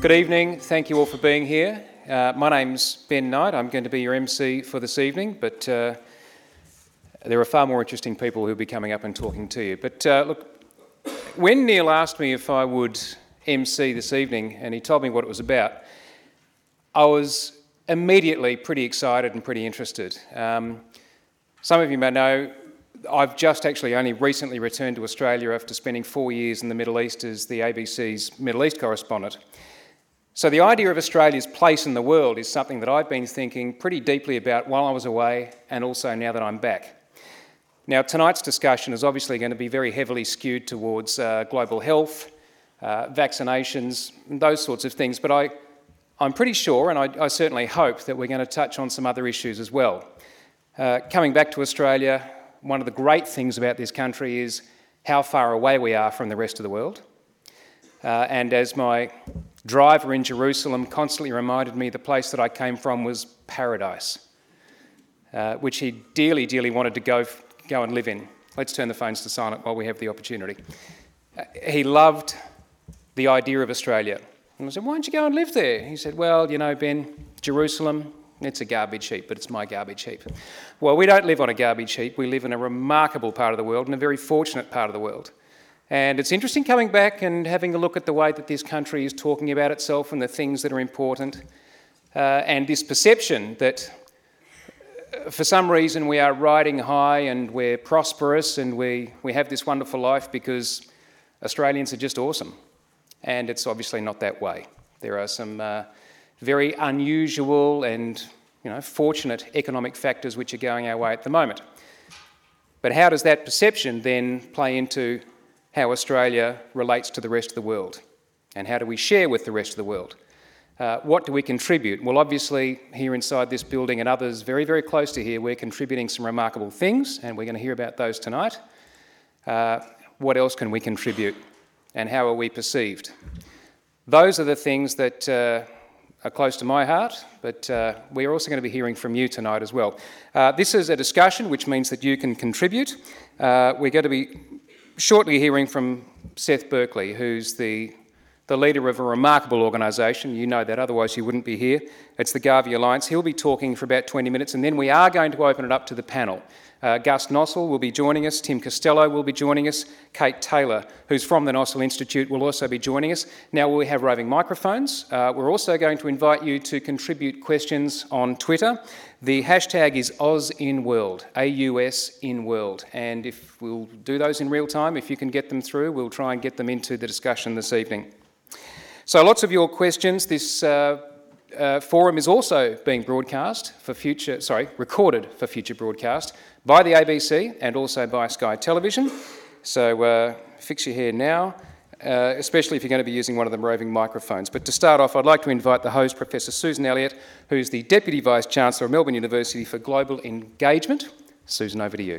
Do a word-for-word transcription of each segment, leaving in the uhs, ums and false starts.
Good evening. Thank you all for being here. Uh, my name's Ben Knight. I'm going to be your M C for this evening, but uh, there are far more interesting people who'll be coming up and talking to you. But uh, look, when Neil asked me if I would M C this evening, and he told me what it was about, I was immediately pretty excited and pretty interested. Um, some of you may know I've just actually only recently returned to Australia after spending four years in the Middle East as the A B C's Middle East correspondent. So the idea of Australia's place in the world is something that I've been thinking pretty deeply about while I was away and also now that I'm back. Now, tonight's discussion is obviously going to be very heavily skewed towards uh, global health, uh, vaccinations, those sorts of things, but I, I'm pretty sure, and I, I certainly hope, that we're going to touch on some other issues as well. Uh, coming back to Australia, one of the great things about this country is how far away we are from the rest of the world. Uh, and as my driver in Jerusalem constantly reminded me, the place that I came from was paradise, uh, which he dearly, dearly wanted to go, go and live in. Let's turn the phones to silent while we have the opportunity. Uh, he loved the idea of Australia. And I said, why don't you go and live there? He said, well, you know, Ben, Jerusalem, it's a garbage heap, but it's my garbage heap. Well, we don't live on a garbage heap. We live in a remarkable part of the world and a very fortunate part of the world. And it's interesting coming back and having a look at the way that this country is talking about itself and the things that are important, uh, and this perception that uh, for some reason we are riding high and we're prosperous and we, we have this wonderful life because Australians are just awesome. And it's obviously not that way. There are some uh, very unusual and, you know, fortunate economic factors which are going our way at the moment. But how does that perception then play into how Australia relates to the rest of the world? And how do we share with the rest of the world? Uh, what do we contribute? Well, obviously, here inside this building and others very, very close to here, we're contributing some remarkable things, and we're going to hear about those tonight. Uh, what else can we contribute? And how are we perceived? Those are the things that uh, are close to my heart, but uh, we are also going to be hearing from you tonight as well. Uh, this is a discussion, which means that you can contribute. Uh, we're going to be shortly hearing from Seth Berkley, who's the, the leader of a remarkable organisation. You know that, otherwise you wouldn't be here. It's the Garvey Alliance. He'll be talking for about twenty minutes, and then we are going to open it up to the panel. Uh, Gus Nossal will be joining us, Tim Costello will be joining us, Kate Taylor, who's from the Nossal Institute, will also be joining us. Now we have roving microphones. Uh, we're also going to invite you to contribute questions on Twitter. The hashtag is AusInWorld, A U S in World, and if we'll do those in real time, if you can get them through, we'll try and get them into the discussion this evening. So lots of your questions. This uh, uh, forum is also being broadcast for future, sorry, recorded for future broadcast by the A B C and also by Sky Television. So uh, fix your hair now, uh, especially if you're going to be using one of the roving microphones. But to start off, I'd like to invite the host, Professor Susan Elliott, who's the Deputy Vice-Chancellor of Melbourne University for Global Engagement. Susan, over to you.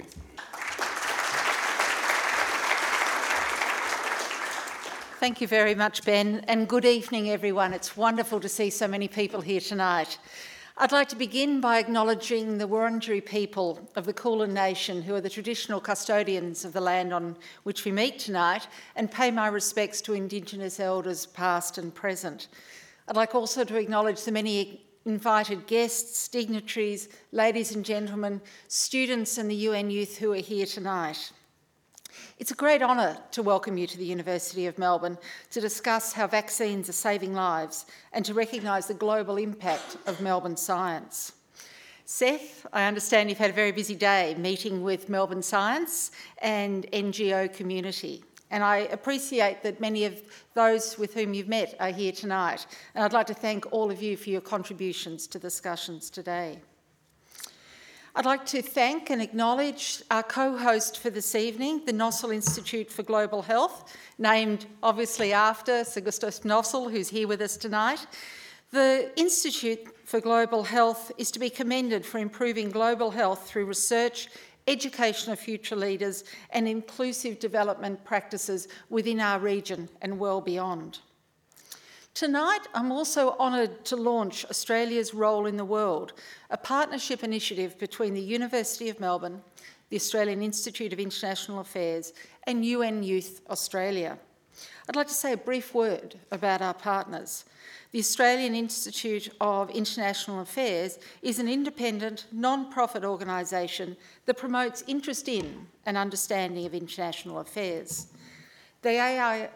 Thank you very much, Ben, and good evening, everyone. It's wonderful to see so many people here tonight. I'd like to begin by acknowledging the Wurundjeri people of the Kulin Nation, who are the traditional custodians of the land on which we meet tonight, and pay my respects to Indigenous elders past and present. I'd like also to acknowledge the many invited guests, dignitaries, ladies and gentlemen, students and the U N Youth who are here tonight. It's a great honour to welcome you to the University of Melbourne to discuss how vaccines are saving lives and to recognise the global impact of Melbourne science. Seth, I understand you've had a very busy day meeting with Melbourne Science and N G O community, and I appreciate that many of those with whom you've met are here tonight, and I'd like to thank all of you for your contributions to discussions today. I'd like to thank and acknowledge our co-host for this evening, the Nossal Institute for Global Health, named obviously after Sir Gustav Nossal, who's here with us tonight. The Institute for Global Health is to be commended for improving global health through research, education of future leaders, and inclusive development practices within our region and well beyond. Tonight, I'm also honoured to launch Australia's Role in the World, a partnership initiative between the University of Melbourne, the Australian Institute of International Affairs, and U N Youth Australia. I'd like to say a brief word about our partners. The Australian Institute of International Affairs is an independent, non-profit organisation that promotes interest in and understanding of international affairs. The A I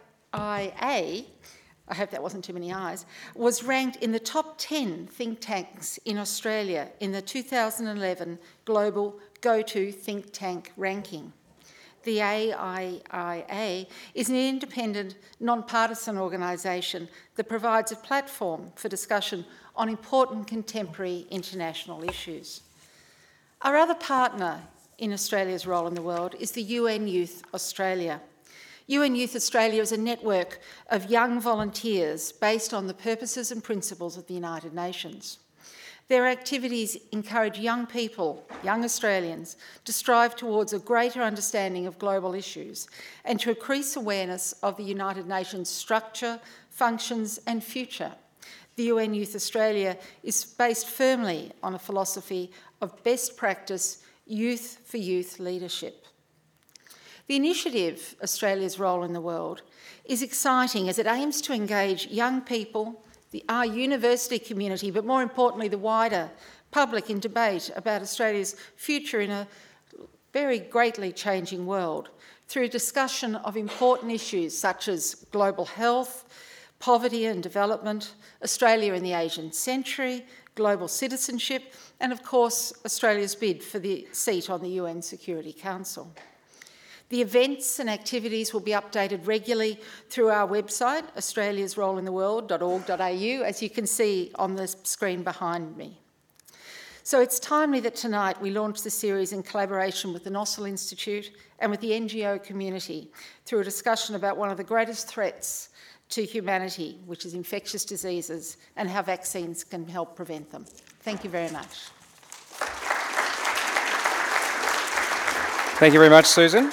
A, I hope that wasn't too many I's, was ranked in the top ten think tanks in Australia in the two thousand eleven Global Go-To Think Tank ranking. The A I A is an independent, non-partisan organisation that provides a platform for discussion on important contemporary international issues. Our other partner in Australia's role in the world is the U N Youth Australia. U N Youth Australia is a network of young volunteers based on the purposes and principles of the United Nations. Their activities encourage young people, young Australians, to strive towards a greater understanding of global issues and to increase awareness of the United Nations structure, functions and future. The U N Youth Australia is based firmly on a philosophy of best practice, youth for youth leadership. The initiative, Australia's Role in the World, is exciting as it aims to engage young people, the, our university community, but more importantly the wider public in debate about Australia's future in a very greatly changing world through discussion of important issues such as global health, poverty and development, Australia in the Asian century, global citizenship, and of course Australia's bid for the seat on the U N Security Council. The events and activities will be updated regularly through our website, australias role in the world dot org dot A U, as you can see on the screen behind me. So it's timely that tonight we launch the series in collaboration with the Nossal Institute and with the N G O community through a discussion about one of the greatest threats to humanity, which is infectious diseases, and how vaccines can help prevent them. Thank you very much. Thank you very much, Susan.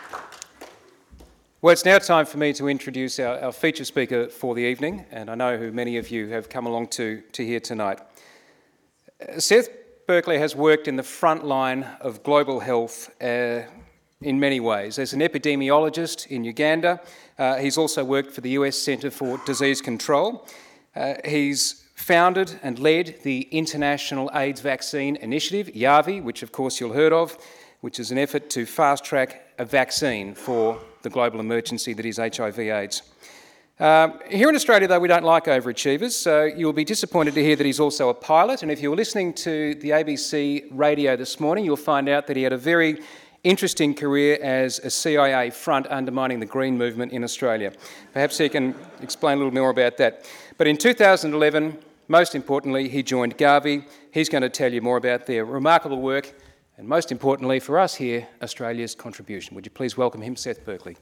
Well, it's now time for me to introduce our, our feature speaker for the evening, and I know who many of you have come along to, to hear tonight. Uh, Seth Berkley has worked in the front line of global health uh, in many ways. As an epidemiologist in Uganda, uh, he's also worked for the U S Centre for Disease Control. Uh, he's founded and led the International AIDS Vaccine Initiative, YAVI, which of course you'll heard of, which is an effort to fast-track a vaccine for the global emergency that is H I V AIDS. Um, here in Australia, though, we don't like overachievers, so you'll be disappointed to hear that he's also a pilot, and if you were listening to the A B C radio this morning, you'll find out that he had a very interesting career as a C I A front undermining the Green movement in Australia. Perhaps he can explain a little more about that. But in two thousand eleven, most importantly, he joined Gavi. He's going to tell you more about their remarkable work, and most importantly for us here, Australia's contribution. Would you please welcome him, Seth Berkley.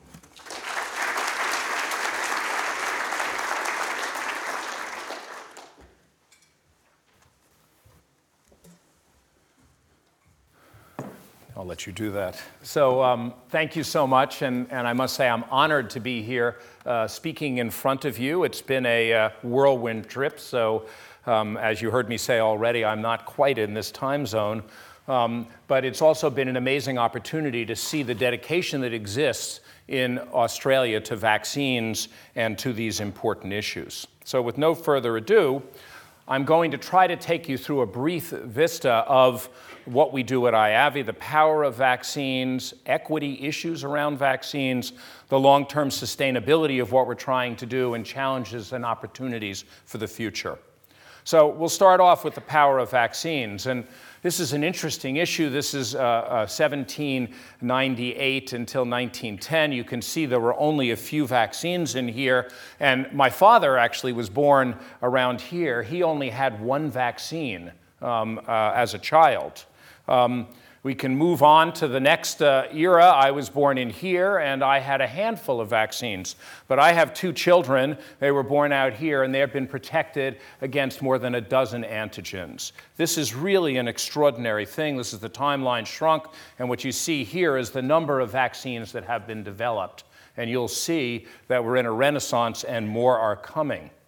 I'll let you do that. So um, thank you so much, and, and I must say I'm honored to be here uh, speaking in front of you. It's been a uh, whirlwind trip, so um, as you heard me say already, I'm not quite in this time zone, um, but it's also been an amazing opportunity to see the dedication that exists in Australia to vaccines and to these important issues. So with no further ado, I'm going to try to take you through a brief vista of what we do at I A V I, the power of vaccines, equity issues around vaccines, the long-term sustainability of what we're trying to do, and challenges and opportunities for the future. So we'll start off with the power of vaccines. And this is an interesting issue. This is uh, uh, seventeen ninety-eight until nineteen ten. You can see there were only a few vaccines in here. And my father actually was born around here. He only had one vaccine um, uh, as a child. Um, we can move on to the next uh, era. I was born in here, and I had a handful of vaccines. But I have two children. They were born out here, and they have been protected against more than a dozen antigens. This is really an extraordinary thing. This is the timeline shrunk, and what you see here is the number of vaccines that have been developed. And you'll see that we're in a renaissance, and more are coming.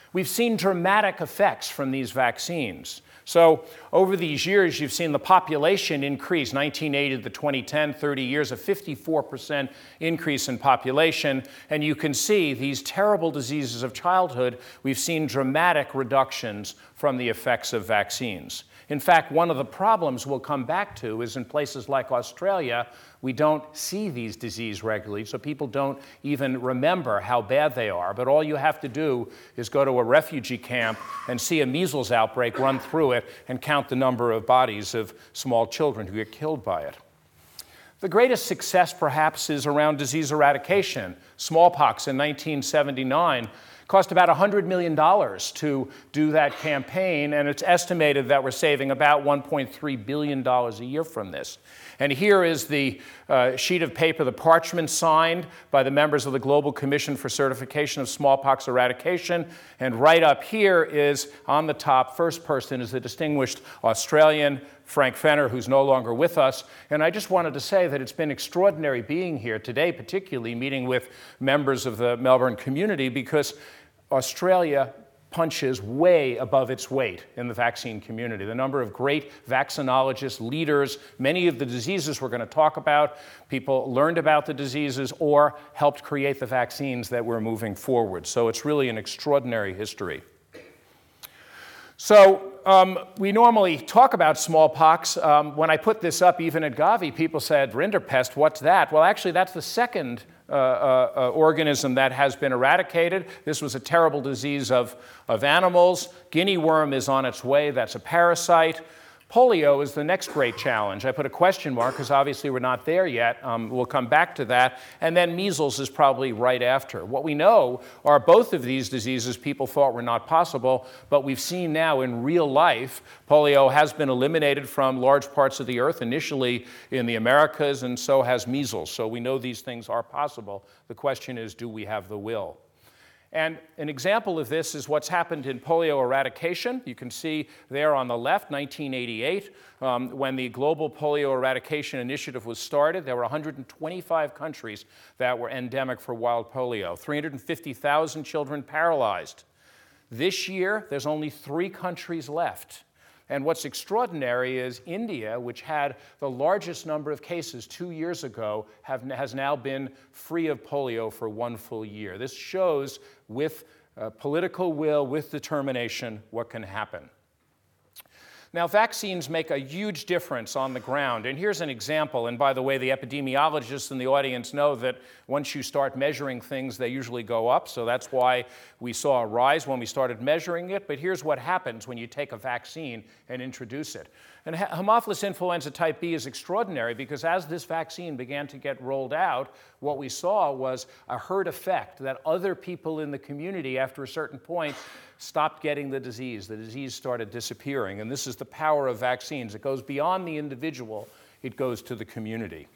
We've seen dramatic effects from these vaccines. So over these years, you've seen the population increase, nineteen eighty to twenty ten, thirty years, a fifty-four percent increase in population. And you can see these terrible diseases of childhood, we've seen dramatic reductions from the effects of vaccines. In fact, one of the problems we'll come back to is in places like Australia, we don't see these diseases regularly, so people don't even remember how bad they are. But all you have to do is go to a refugee camp and see a measles outbreak, run through it, and count the number of bodies of small children who get killed by it. The greatest success, perhaps, is around disease eradication. Smallpox in nineteen seventy-nine cost about one hundred million dollars to do that campaign, and it's estimated that we're saving about one point three billion dollars a year from this. And here is the uh, sheet of paper, the parchment signed by the members of the Global Commission for Certification of Smallpox Eradication. And right up here is, on the top, first person is the distinguished Australian, Frank Fenner, who's no longer with us. And I just wanted to say that it's been extraordinary being here today, particularly meeting with members of the Melbourne community, because Australia punches way above its weight in the vaccine community. The number of great vaccinologists, leaders, many of the diseases we're going to talk about, people learned about the diseases or helped create the vaccines that we're moving forward. So it's really an extraordinary history. So um, we normally talk about smallpox. Um, when I put this up, even at Gavi, people said, Rinderpest, what's that? Well, actually, that's the second uh, uh, uh, organism that has been eradicated. This was a terrible disease of, of animals. Guinea worm is on its way. That's a parasite. Polio is the next great challenge. I put a question mark because obviously we're not there yet. Um, we'll come back to that. And then measles is probably right after. What we know are both of these diseases people thought were not possible, but we've seen now in real life polio has been eliminated from large parts of the earth, initially in the Americas, and so has measles. So we know these things are possible. The question is, do we have the will? And an example of this is what's happened in polio eradication. You can see there on the left, nineteen eighty-eight, um, when the Global Polio Eradication Initiative was started, there were one hundred twenty-five countries that were endemic for wild polio, three hundred fifty thousand children paralyzed. This year, there's only three countries left. And what's extraordinary is India, which had the largest number of cases two years ago, have, has now been free of polio for one full year. This shows, with uh, political will, with determination, what can happen. Now, vaccines make a huge difference on the ground. And here's an example. And by the way, the epidemiologists in the audience know that once you start measuring things, they usually go up. So that's why we saw a rise when we started measuring it. But here's what happens when you take a vaccine and introduce it. And Haemophilus influenza type B is extraordinary because as this vaccine began to get rolled out, what we saw was a herd effect, that other people in the community, after a certain point, stopped getting the disease. The disease started disappearing. And this is the power of vaccines. It goes beyond the individual. It goes to the community.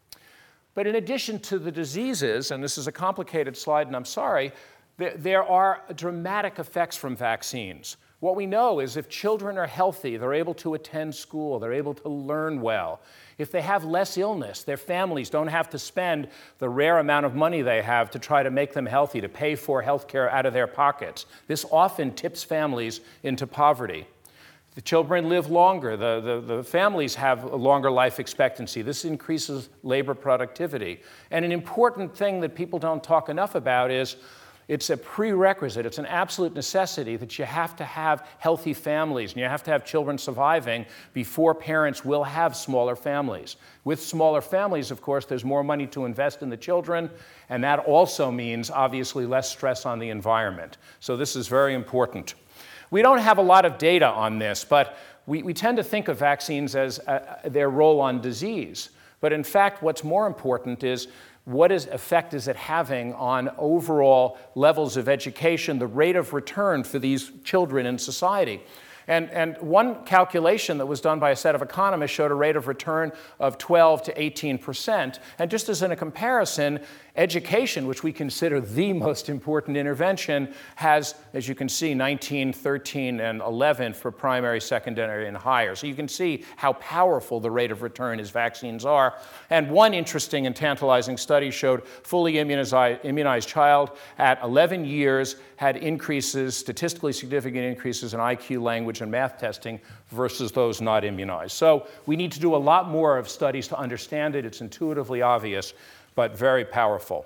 But in addition to the diseases, and this is a complicated slide, and I'm sorry, there, there are dramatic effects from vaccines. What we know is if children are healthy, they're able to attend school, they're able to learn well. If they have less illness, their families don't have to spend the rare amount of money they have to try to make them healthy, to pay for health care out of their pockets. This often tips families into poverty. The children live longer. The, the, the families have a longer life expectancy. This increases labor productivity. And an important thing that people don't talk enough about is it's a prerequisite, it's an absolute necessity that you have to have healthy families and you have to have children surviving before parents will have smaller families. With smaller families, of course, there's more money to invest in the children, and that also means, obviously, less stress on the environment. So this is very important. We don't have a lot of data on this, but we, we tend to think of vaccines as uh, their role on disease. But in fact, what's more important is what is, effect is it having on overall levels of education, the rate of return for these children in society. And, and one calculation that was done by a set of economists showed a rate of return of twelve to eighteen percent. And just as in a comparison, education, which we consider the most important intervention, has, as you can see, nineteen, thirteen, and eleven for primary, secondary, and higher. So you can see how powerful the rate of return as vaccines are. And one interesting and tantalizing study showed fully immunized, immunized child at eleven years had increases, statistically significant increases in I Q, language, and math testing versus those not immunized. So we need to do a lot more of studies to understand it. It's intuitively obvious, but very powerful.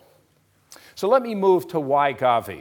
So let me move to why Gavi.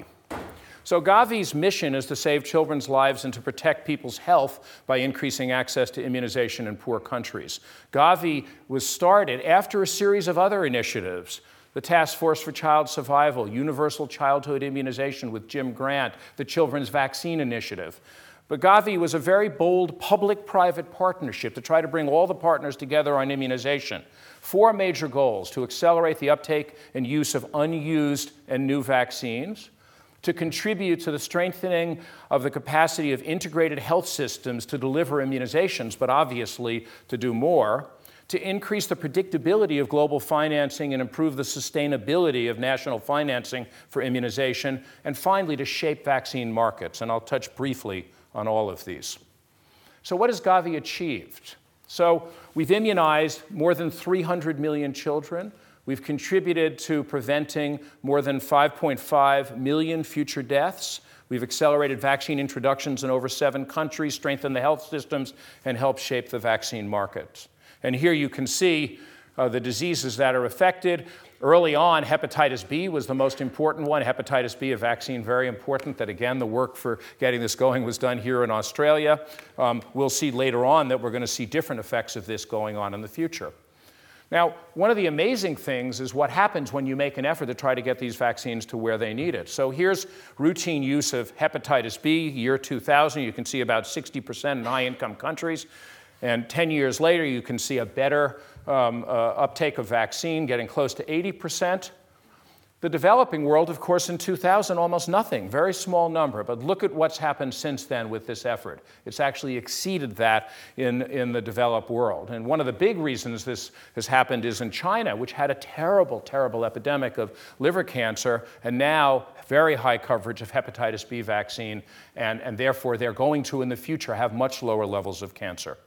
So Gavi's mission is to save children's lives and to protect people's health by increasing access to immunization in poor countries. Gavi was started after a series of other initiatives: the Task Force for Child Survival, Universal Childhood Immunization with Jim Grant, the Children's Vaccine Initiative. But Gavi was a very bold public-private partnership to try to bring all the partners together on immunization. Four major goals: to accelerate the uptake and use of unused and new vaccines, to contribute to the strengthening of the capacity of integrated health systems to deliver immunizations, but obviously to do more, to increase the predictability of global financing and improve the sustainability of national financing for immunization, and finally to shape vaccine markets. And I'll touch briefly on all of these. So what has Gavi achieved? So we've immunized more than three hundred million children. We've contributed to preventing more than five point five million future deaths. We've accelerated vaccine introductions in over seven countries, strengthened the health systems, and helped shape the vaccine markets. And here you can see uh, the diseases that are affected. Early on, hepatitis B was the most important one. Hepatitis B, a vaccine very important, that again, the work for getting this going was done here in Australia. Um, we'll see later on that we're going to see different effects of this going on in the future. Now, one of the amazing things is what happens when you make an effort to try to get these vaccines to where they need it. So here's routine use of hepatitis B, year two thousand. You can see about sixty percent in high-income countries. And ten years later, you can see a better um, uh, uptake of vaccine, getting close to eighty percent. The developing world, of course, in two thousand, almost nothing, very small number. But look at what's happened since then with this effort. It's actually exceeded that in, in the developed world. And one of the big reasons this has happened is in China, which had a terrible, terrible epidemic of liver cancer, and now very high coverage of hepatitis B vaccine, and, and therefore they're going to, in the future, have much lower levels of cancer.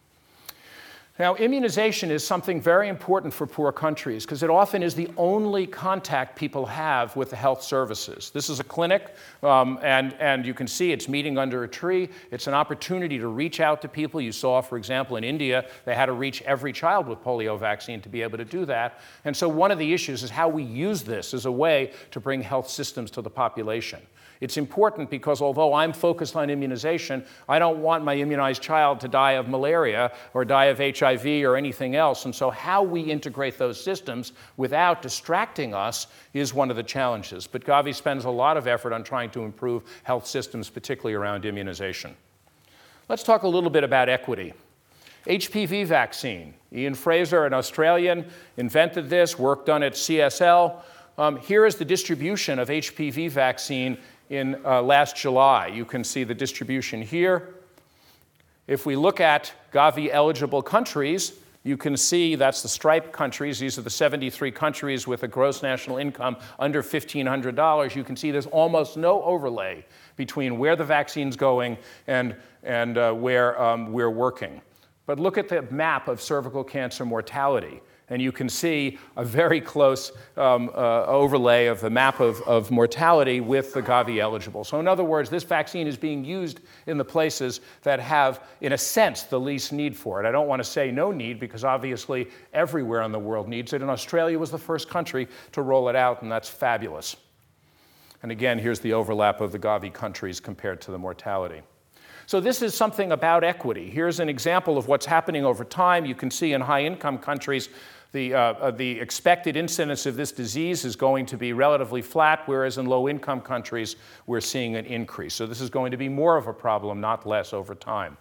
Now, immunization is something very important for poor countries because it often is the only contact people have with the health services. This is a clinic, um, and, and you can see it's meeting under a tree. It's an opportunity to reach out to people. You saw, for example, in India, they had to reach every child with polio vaccine to be able to do that. And so one of the issues is how we use this as a way to bring health systems to the population. It's important because although I'm focused on immunization, I don't want my immunized child to die of malaria or die of H I V or anything else. And so how we integrate those systems without distracting us is one of the challenges. But Gavi spends a lot of effort on trying to improve health systems, particularly around immunization. Let's talk a little bit about equity. H P V vaccine. Ian Fraser, an Australian, invented this, work done at C S L. Um, here is the distribution of H P V vaccine in uh, last July. You can see the distribution here. If we look at Gavi-eligible countries, you can see that's the striped countries. These are the seventy-three countries with a gross national income under fifteen hundred dollars. You can see there's almost no overlay between where the vaccine's going and, and uh, where um, we're working. But look at the map of cervical cancer mortality. And you can see a very close um, uh, overlay of the map of, of mortality with the Gavi eligible. So in other words, this vaccine is being used in the places that have, in a sense, the least need for it. I don't want to say no need because obviously everywhere in the world needs it. And Australia was the first country to roll it out, and that's fabulous. And again, here's the overlap of the Gavi countries compared to the mortality. So this is something about equity. Here's an example of what's happening over time. You can see in high-income countries, the, uh, the expected incidence of this disease is going to be relatively flat, whereas in low-income countries, we're seeing an increase. So this is going to be more of a problem, not less, over time.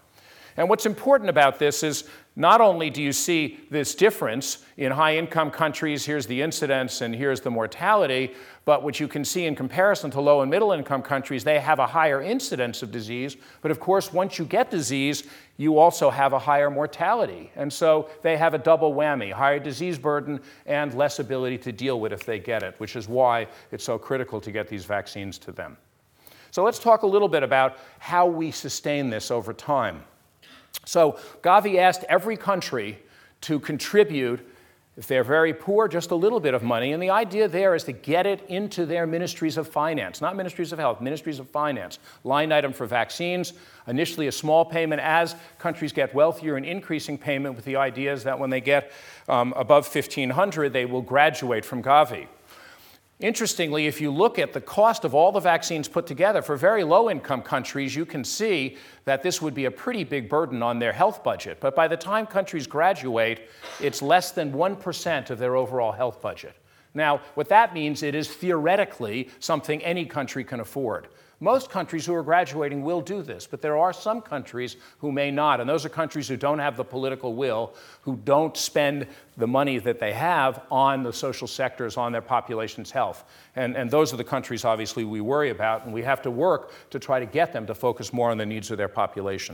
And what's important about this is not only do you see this difference in high-income countries, here's the incidence and here's the mortality, but what you can see in comparison to low and middle-income countries, they have a higher incidence of disease. But of course, once you get disease, you also have a higher mortality. And so they have a double whammy, higher disease burden and less ability to deal with if they get it, which is why it's so critical to get these vaccines to them. So let's talk a little bit about how we sustain this over time. So Gavi asked every country to contribute, if they're very poor, just a little bit of money. And the idea there is to get it into their ministries of finance, not ministries of health, ministries of finance. Line item for vaccines, initially a small payment. As countries get wealthier, an increasing payment, with the idea is that when they get um, above fifteen hundred, they will graduate from Gavi. Interestingly, if you look at the cost of all the vaccines put together for very low-income countries, you can see that this would be a pretty big burden on their health budget. But by the time countries graduate, it's less than one percent of their overall health budget. Now, what that means, it is theoretically something any country can afford. Most countries who are graduating will do this, but there are some countries who may not, and those are countries who don't have the political will, who don't spend the money that they have on the social sectors, on their population's health. And, and those are the countries, obviously, we worry about, and we have to work to try to get them to focus more on the needs of their population.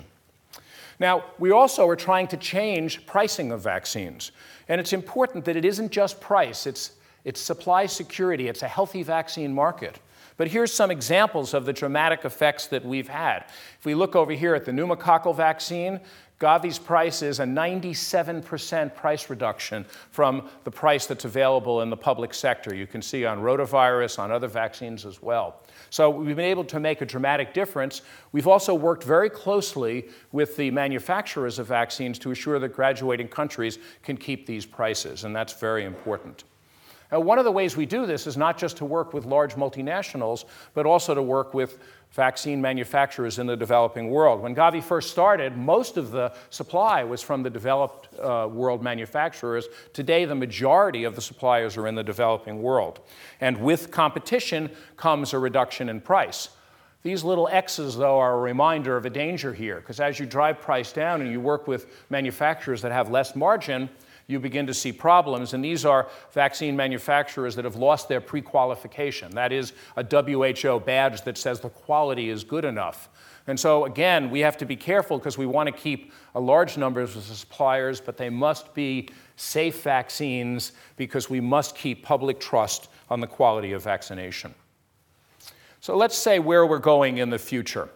Now, we also are trying to change pricing of vaccines, and it's important that it isn't just price, it's, it's supply security, it's a healthy vaccine market. But here's some examples of the dramatic effects that we've had. If we look over here at the pneumococcal vaccine, Gavi's price is a ninety-seven percent price reduction from the price that's available in the public sector. You can see on rotavirus, on other vaccines as well. So we've been able to make a dramatic difference. We've also worked very closely with the manufacturers of vaccines to assure that graduating countries can keep these prices, and that's very important. Now, one of the ways we do this is not just to work with large multinationals, but also to work with vaccine manufacturers in the developing world. When Gavi first started, most of the supply was from the developed uh, world manufacturers. Today, the majority of the suppliers are in the developing world. And with competition comes a reduction in price. These little X's, though, are a reminder of a danger here, because as you drive price down and you work with manufacturers that have less margin, you begin to see problems, and these are vaccine manufacturers that have lost their pre-qualification. That is a W H O badge that says the quality is good enough. And so, again, we have to be careful because we want to keep a large number of suppliers, but they must be safe vaccines because we must keep public trust on the quality of vaccination. So let's say where we're going in the future.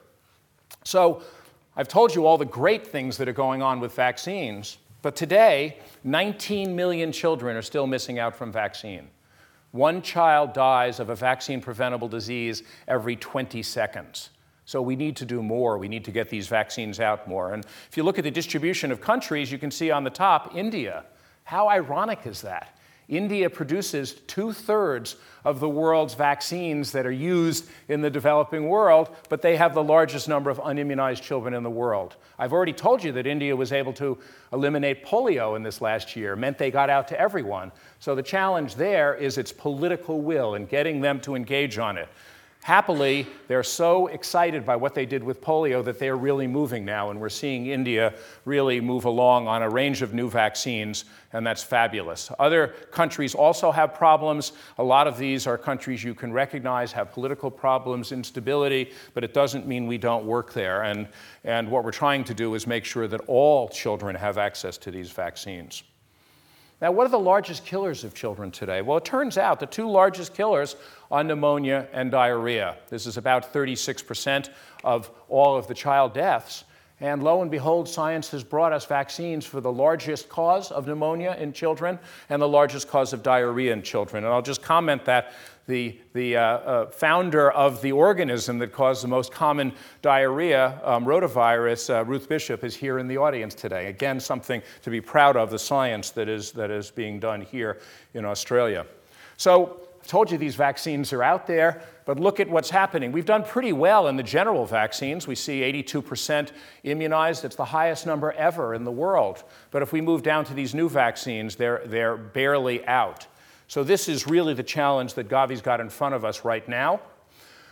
So I've told you all the great things that are going on with vaccines, but today, nineteen million children are still missing out from vaccine. One child dies of a vaccine-preventable disease every twenty seconds. So we need to do more. We need to get these vaccines out more. And if you look at the distribution of countries, you can see on the top, India. How ironic is that? India produces two-thirds of the world's vaccines that are used in the developing world, but they have the largest number of unimmunized children in the world. I've already told you that India was able to eliminate polio in this last year. It meant they got out to everyone. So the challenge there is its political will and getting them to engage on it. Happily, they're so excited by what they did with polio that they're really moving now, and we're seeing India really move along on a range of new vaccines, and that's fabulous. Other countries also have problems. A lot of these are countries you can recognize have political problems, instability, but it doesn't mean we don't work there. And, and what we're trying to do is make sure that all children have access to these vaccines. Now, what are the largest killers of children today? Well, it turns out the two largest killers are pneumonia and diarrhea. This is about thirty-six percent of all of the child deaths. And lo and behold, science has brought us vaccines for the largest cause of pneumonia in children and the largest cause of diarrhea in children. And I'll just comment that the, the uh, uh, founder of the organism that caused the most common diarrhea, um, rotavirus, uh, Ruth Bishop, is here in the audience today. Again, something to be proud of, the science that is, that is being done here in Australia. So I told you these vaccines are out there, but look at what's happening. We've done pretty well in the general vaccines. We see eighty-two percent immunized. It's the highest number ever in the world. But if we move down to these new vaccines, they're, they're barely out. So this is really the challenge that Gavi's got in front of us right now.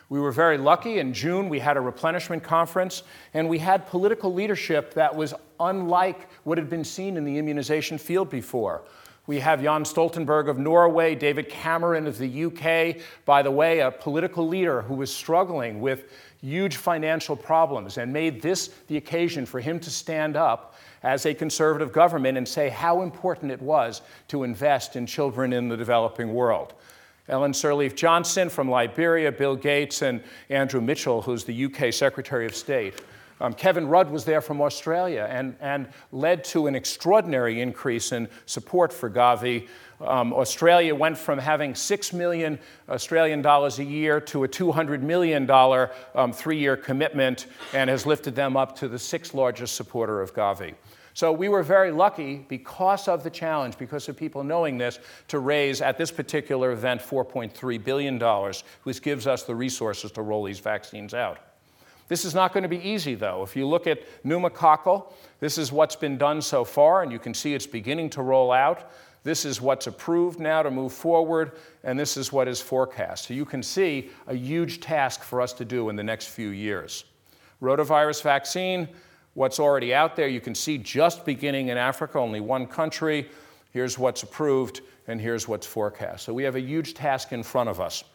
We were very lucky. In June, we had a replenishment conference, and we had political leadership that was unlike what had been seen in the immunization field before. We have Jan Stoltenberg of Norway, David Cameron of the U K, by the way, a political leader who was struggling with huge financial problems and made this the occasion for him to stand up as a conservative government and say how important it was to invest in children in the developing world. Ellen Sirleaf Johnson from Liberia, Bill Gates, and Andrew Mitchell, who's the U K Secretary of State. Um, Kevin Rudd was there from Australia and, and led to an extraordinary increase in support for Gavi. Um, Australia went from having six million Australian dollars a year to a two hundred million dollars um, three-year commitment and has lifted them up to the sixth largest supporter of Gavi. So we were very lucky because of the challenge, because of people knowing this, to raise at this particular event four point three billion dollars, which gives us the resources to roll these vaccines out. This is not going to be easy, though. If you look at pneumococcal, this is what's been done so far, and you can see it's beginning to roll out. This is what's approved now to move forward, and this is what is forecast. So you can see a huge task for us to do in the next few years. Rotavirus vaccine, what's already out there, you can see just beginning in Africa, only one country. Here's what's approved, and here's what's forecast. So we have a huge task in front of us.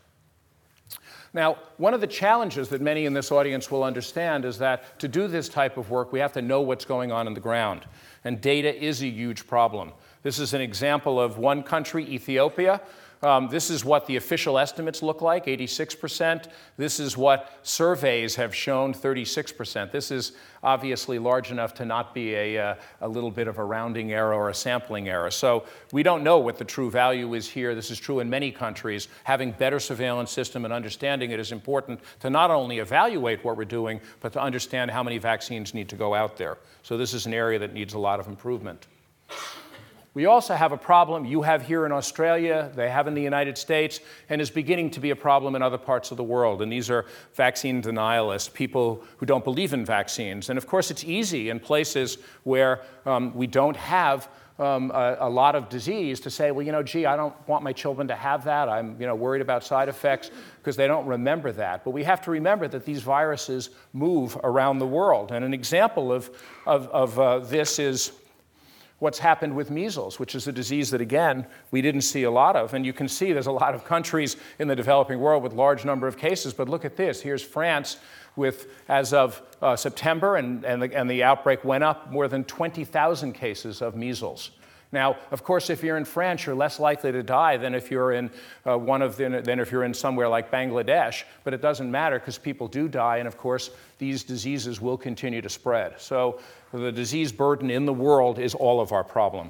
Now, one of the challenges that many in this audience will understand is that to do this type of work, we have to know what's going on on the ground. And data is a huge problem. This is an example of one country, Ethiopia. Um, this is what the official estimates look like, eighty-six percent. This is what surveys have shown, thirty-six percent. This is obviously large enough to not be a, uh, a little bit of a rounding error or a sampling error. So we don't know what the true value is here. This is true in many countries. Having better surveillance system and understanding it is important to not only evaluate what we're doing, but to understand how many vaccines need to go out there. So this is an area that needs a lot of improvement. We also have a problem you have here in Australia, they have in the United States, and is beginning to be a problem in other parts of the world. And these are vaccine denialists, people who don't believe in vaccines. And of course, it's easy in places where um, we don't have um, a, a lot of disease to say, well, you know, gee, I don't want my children to have that. I'm, you know, worried about side effects, because they don't remember that. But we have to remember that these viruses move around the world. And an example of, of, of uh, this is what's happened with measles, which is a disease that, again, we didn't see a lot of. And you can see there's a lot of countries in the developing world with large number of cases. But look at this. Here's France with, as of uh, September, and, and, the, and the outbreak went up, more than twenty thousand cases of measles. Now, of course, if you're in France, you're less likely to die than if you're in uh, one of the, than if you're in somewhere like Bangladesh. But it doesn't matter, because people do die, and of course, these diseases will continue to spread. So the disease burden in the world is all of our problem.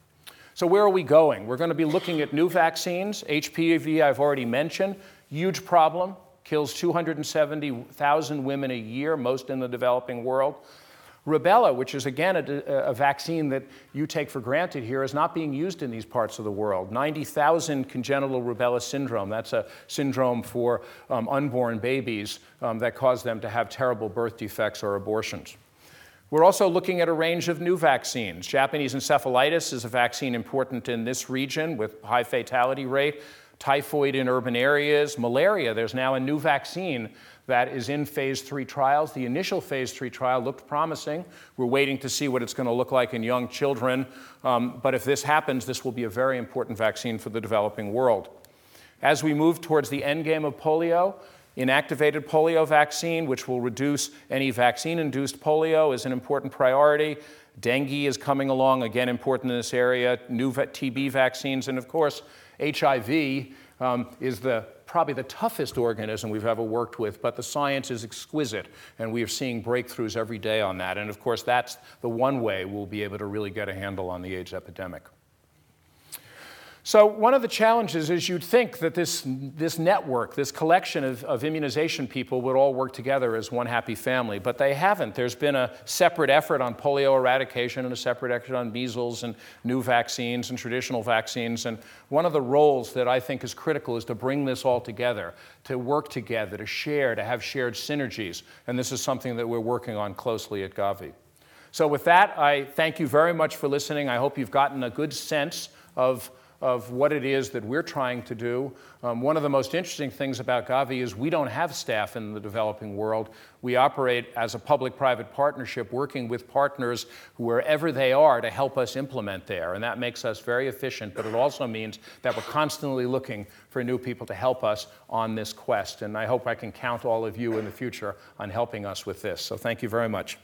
So where are we going? We're going to be looking at new vaccines. H P V I've already mentioned, huge problem, kills two hundred seventy thousand women a year, most in the developing world. Rubella, which is again a, a vaccine that you take for granted here, is not being used in these parts of the world. ninety thousand congenital rubella syndrome. That's a syndrome for um, unborn babies um, that cause them to have terrible birth defects or abortions. We're also looking at a range of new vaccines. Japanese encephalitis is a vaccine important in this region with high fatality rate. Typhoid in urban areas. Malaria, there's now a new vaccine that is in phase three trials. The initial phase three trial looked promising. We're waiting to see what it's going to look like in young children. Um, but if this happens, this will be a very important vaccine for the developing world. As we move towards the end game of polio, inactivated polio vaccine, which will reduce any vaccine-induced polio, is an important priority. Dengue is coming along, again important in this area. New T B vaccines, and of course, H I V um, is the probably the toughest organism we've ever worked with, but the science is exquisite, and we are seeing breakthroughs every day on that. And of course, that's the one way we'll be able to really get a handle on the AIDS epidemic. So one of the challenges is you'd think that this, this network, this collection of, of immunization people would all work together as one happy family, but they haven't. There's been a separate effort on polio eradication and a separate effort on measles and new vaccines and traditional vaccines. And one of the roles that I think is critical is to bring this all together, to work together, to share, to have shared synergies. And this is something that we're working on closely at Gavi. So with that, I thank you very much for listening. I hope you've gotten a good sense of of what it is that we're trying to do. Um, one of the most interesting things about Gavi is we don't have staff in the developing world. We operate as a public-private partnership, working with partners wherever they are to help us implement there. And that makes us very efficient, but it also means that we're constantly looking for new people to help us on this quest. And I hope I can count all of you in the future on helping us with this. So thank you very much.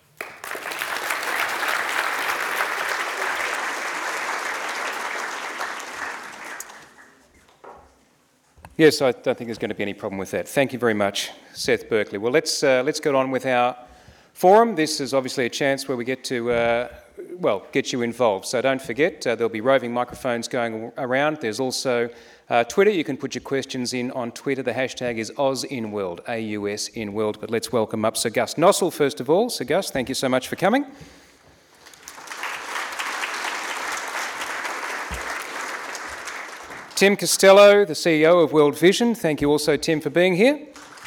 Yes, I don't think there's going to be any problem with that. Thank you very much, Seth Berkley. Well, let's uh, let's get on with our forum. This is obviously a chance where we get to, uh, well, get you involved. So don't forget, uh, there'll be roving microphones going around. There's also uh, Twitter. You can put your questions in on Twitter. The hashtag is AusInWorld, A U S in World. But let's welcome up Sir Gus Nossal first of all. Sir Gus, thank you so much for coming. Tim Costello, the C E O of World Vision. Thank you also, Tim, for being here.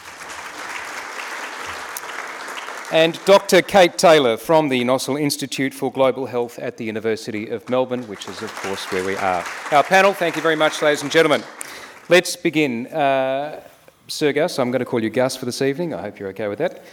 And Doctor Kate Taylor from the Nossal Institute for Global Health at the University of Melbourne, which is, of course, where we are. Our panel, thank you very much, ladies and gentlemen. Let's begin. Uh, Sir Gus, I'm going to call you Gus for this evening. I hope you're okay with that.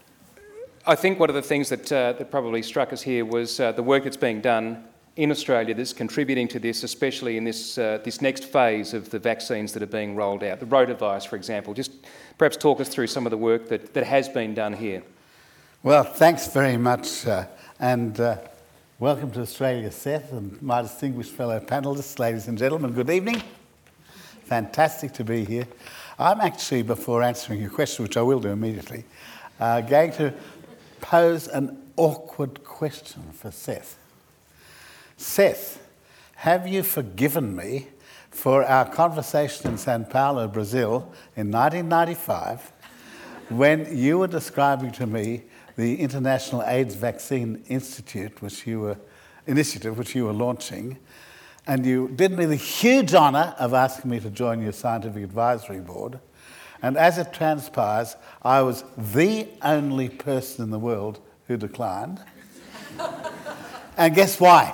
I think one of the things that, uh, that probably struck us here was uh, the work that's being done in Australia that's contributing to this, especially in this uh, this next phase of the vaccines that are being rolled out. The rotavirus, for example. Just perhaps talk us through some of the work that, that has been done here. Well, thanks very much, uh, and uh, welcome to Australia, Seth, and my distinguished fellow panellists, ladies and gentlemen. Good evening. Fantastic to be here. I'm actually, before answering your question, which I will do immediately, uh, going to pose an awkward question for Seth. Seth, have you forgiven me for our conversation in Sao Paulo, Brazil in nineteen ninety-five when you were describing to me the International AIDS Vaccine Institute, which you were, initiative which you were launching, and you did me the huge honour of asking me to join your scientific advisory board. And as it transpires, I was the only person in the world who declined. And guess why?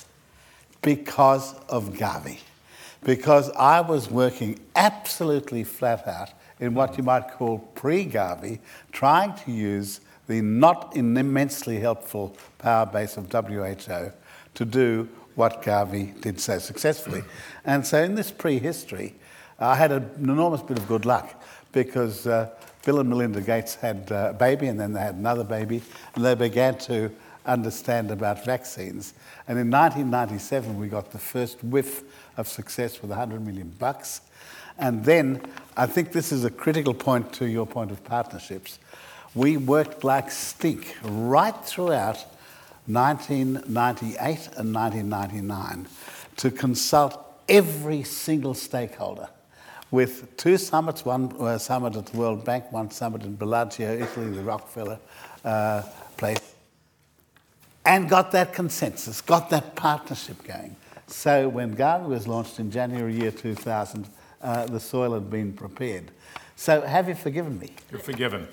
Because of Gavi. Because I was working absolutely flat out in what you might call pre-Gavi, trying to use the not immensely helpful power base of W H O to do what Gavi did so successfully. And so in this prehistory, I had an enormous bit of good luck because uh, Bill and Melinda Gates had a baby, and then they had another baby, and they began to understand about vaccines. And in nineteen ninety-seven, we got the first whiff of success with one hundred million bucks. And then, I think this is a critical point to your point of partnerships, we worked like stink right throughout nineteen ninety-eight and nineteen ninety-nine to consult every single stakeholder with two summits, one uh, summit at the World Bank, one summit in Bellagio, Italy, the Rockefeller uh, place, and got that consensus, got that partnership going. So when Gavi was launched in January year two thousand, uh, the soil had been prepared. So have you forgiven me? You're forgiven.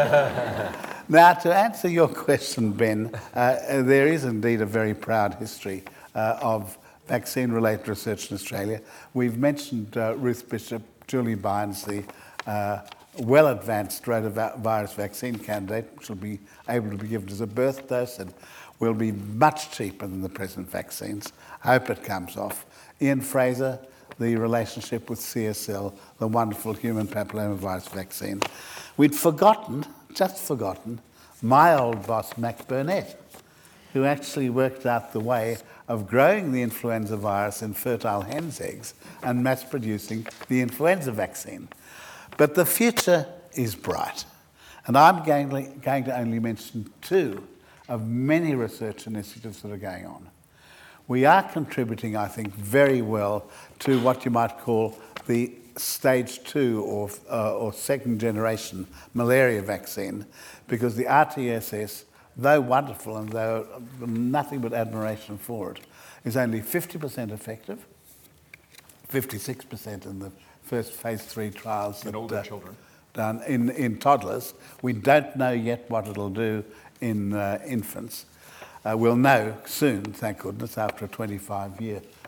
Now, to answer your question, Ben, uh, there is indeed a very proud history uh, of vaccine-related research in Australia. We've mentioned uh, Ruth Bishop, Julie Bynes, the uh, well-advanced rotavirus vaccine candidate, which will be able to be given as a birth dose and will be much cheaper than the present vaccines. I hope it comes off. Ian Fraser, the relationship with C S L, the wonderful human papillomavirus vaccine. We'd forgotten, just forgotten, my old boss, Mac Burnett, who actually worked out the way of growing the influenza virus in fertile hen's eggs and mass-producing the influenza vaccine. But the future is bright. And I'm going to, going to only mention two of many research initiatives that are going on. We are contributing, I think, very well to what you might call the stage two or, uh, or second generation malaria vaccine, because the R T S S, though wonderful and though nothing but admiration for it, is only fifty percent effective, fifty-six percent in the first phase three trials. In that, older uh, children. Done in, in toddlers. We don't know yet what it'll do in uh, infants. Uh, we'll know soon, thank goodness, after a twenty-five year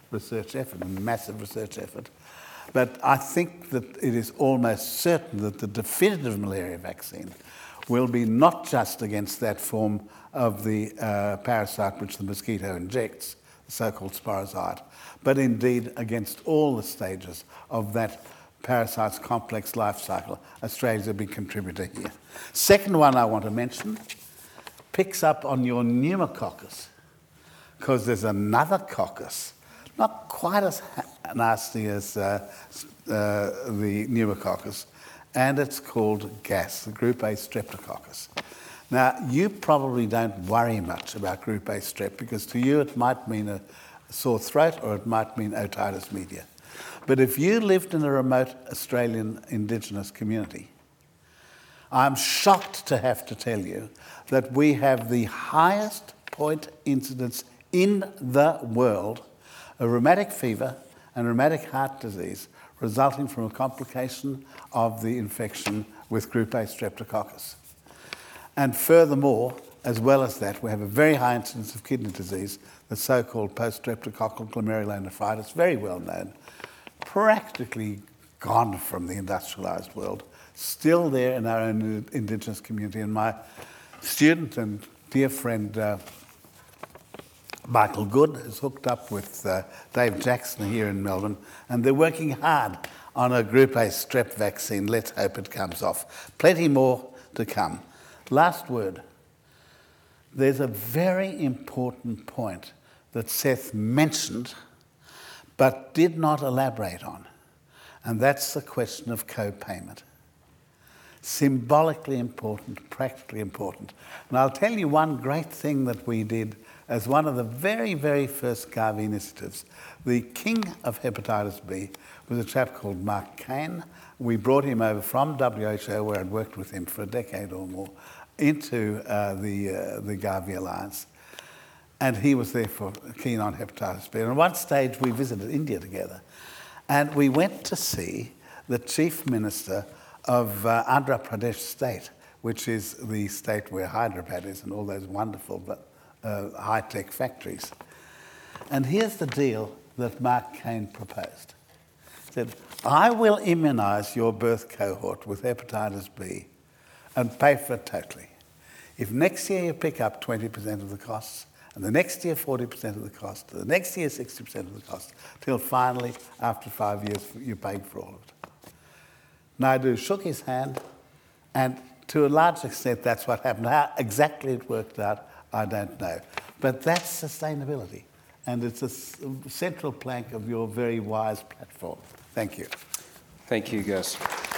research effort, a massive research effort. But I think that it is almost certain that the definitive malaria vaccine will be not just against that form of the uh, parasite which the mosquito injects, the so-called sporozoite, but indeed against all the stages of that parasite's complex life cycle. Australia's a big contributor here. Second one I want to mention picks up on your pneumococcus, because there's another coccus, not quite as nasty as uh, uh, the pneumococcus, and it's called G A S, the Group A Streptococcus. Now, you probably don't worry much about Group A strep because to you it might mean a sore throat or it might mean otitis media. But if you lived in a remote Australian Indigenous community, I'm shocked to have to tell you that we have the highest point incidence in the world of rheumatic fever and rheumatic heart disease resulting from a complication of the infection with Group A Streptococcus. And furthermore, as well as that, we have a very high incidence of kidney disease, the so-called post-streptococcal glomerulonephritis, very well known, practically gone from the industrialised world, still there in our own Indigenous community. And my student and dear friend uh, Michael Good is hooked up with uh, Dave Jackson here in Melbourne, and they're working hard on a Group A strep vaccine. Let's hope it comes off. Plenty more to come. Last word. There's a very important point that Seth mentioned but did not elaborate on, and that's the question of co-payment. Symbolically important, practically important. And I'll tell you one great thing that we did as one of the very, very first Garvey initiatives. The king of hepatitis B was a chap called Mark Kane. We brought him over from W H O, where I'd worked with him for a decade or more, into uh, the, uh, the Garvey Alliance. And he was therefore keen on hepatitis B. And at one stage we visited India together. And we went to see the chief minister of uh, Andhra Pradesh state, which is the state where Hyderabad is and all those wonderful uh, high-tech factories. And here's the deal that Mark Kane proposed. He said, I will immunise your birth cohort with hepatitis B and pay for it totally. If next year you pick up twenty percent of the costs, and the next year forty percent of the cost, the next year sixty percent of the cost, till finally, after five years, you're paying for all of it. Naidu shook his hand, and to a large extent that's what happened. How exactly it worked out, I don't know. But that's sustainability, and it's a central plank of your very wise platform. Thank you. Thank you, Gus.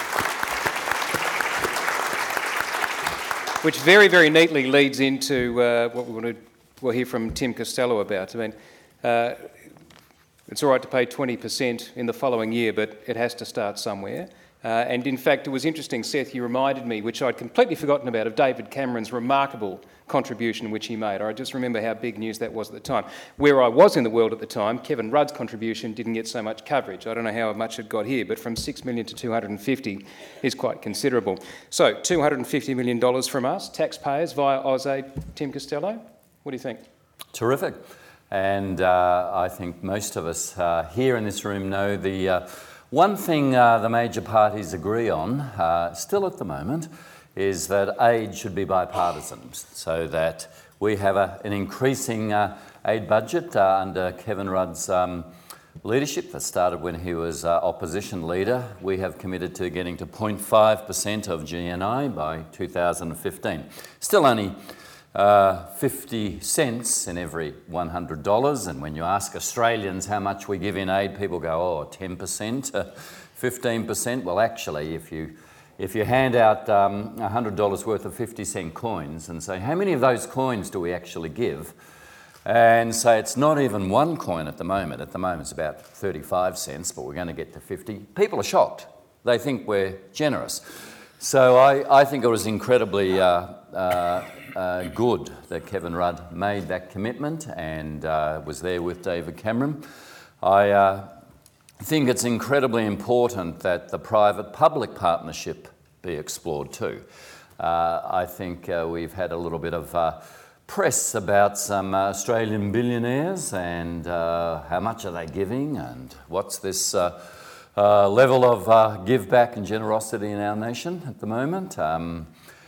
Which very, very neatly leads into uh, what we want to we'll hear from Tim Costello about. I mean, uh, it's all right to pay twenty percent in the following year, but it has to start somewhere. Uh, and in fact, it was interesting, Seth, you reminded me, which I'd completely forgotten about, of David Cameron's remarkable contribution which he made. I just remember how big news that was at the time. Where I was in the world at the time, Kevin Rudd's contribution didn't get so much coverage. I don't know how much it got here, but from six million to two hundred fifty is quite considerable. So, two hundred fifty million dollars from us, taxpayers, via AusAid. Tim Costello, what do you think? Terrific. And uh, I think most of us uh, here in this room know the uh, one thing uh, the major parties agree on, uh, still at the moment, is that aid should be bipartisan, so that we have a, an increasing uh, aid budget uh, under Kevin Rudd's um, leadership that started when he was uh, opposition leader. We have committed to getting to zero point five percent of G N I by two thousand fifteen. Still only Uh, fifty cents in every one hundred dollars, and when you ask Australians how much we give in aid, people go, oh, ten percent, uh, fifteen percent. Well, actually, if you if you hand out um, one hundred dollars worth of fifty cent coins and say, how many of those coins do we actually give? And say it's not even one coin at the moment. At the moment it's about thirty-five cents, but we're going to get to fifty. People are shocked. They think we're generous. So I, I think it was incredibly uh, uh, uh, good that Kevin Rudd made that commitment and uh, was there with David Cameron. I uh, think it's incredibly important that the private-public partnership be explored too. Uh, I think uh, we've had a little bit of uh, press about some uh, Australian billionaires and uh, how much are they giving and what's this uh, uh, level of uh, give back and generosity in our nation at the moment. Um,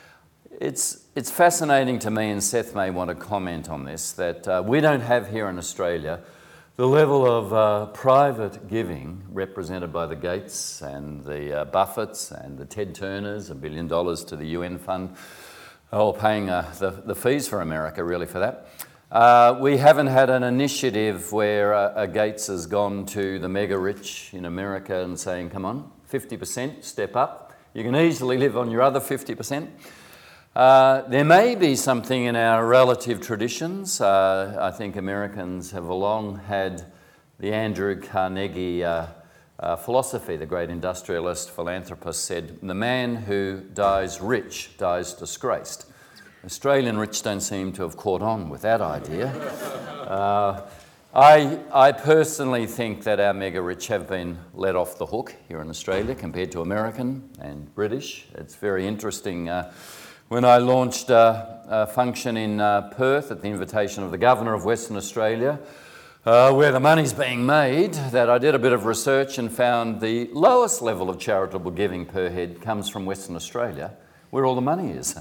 it's, it's fascinating to me, and Seth may want to comment on this, that uh, we don't have here in Australia the level of uh, private giving represented by the Gates and the uh, Buffetts and the Ted Turners, a billion dollars to the U N fund, all paying uh, the, the fees for America, really, for that. Uh, we haven't had an initiative where uh, a Gates has gone to the mega rich in America and saying, come on, fifty percent, step up. You can easily live on your other fifty percent. Uh, there may be something in our relative traditions. Uh, I think Americans have long had the Andrew Carnegie uh, uh, philosophy. The great industrialist, philanthropist, said, the man who dies rich dies disgraced. Australian rich don't seem to have caught on with that idea. Uh, I, I personally think that our mega rich have been let off the hook here in Australia compared to American and British. It's very interesting. Uh, When I launched uh, a function in uh, Perth at the invitation of the Governor of Western Australia, uh, where the money's being made, that I did a bit of research and found the lowest level of charitable giving per head comes from Western Australia, where all the money is.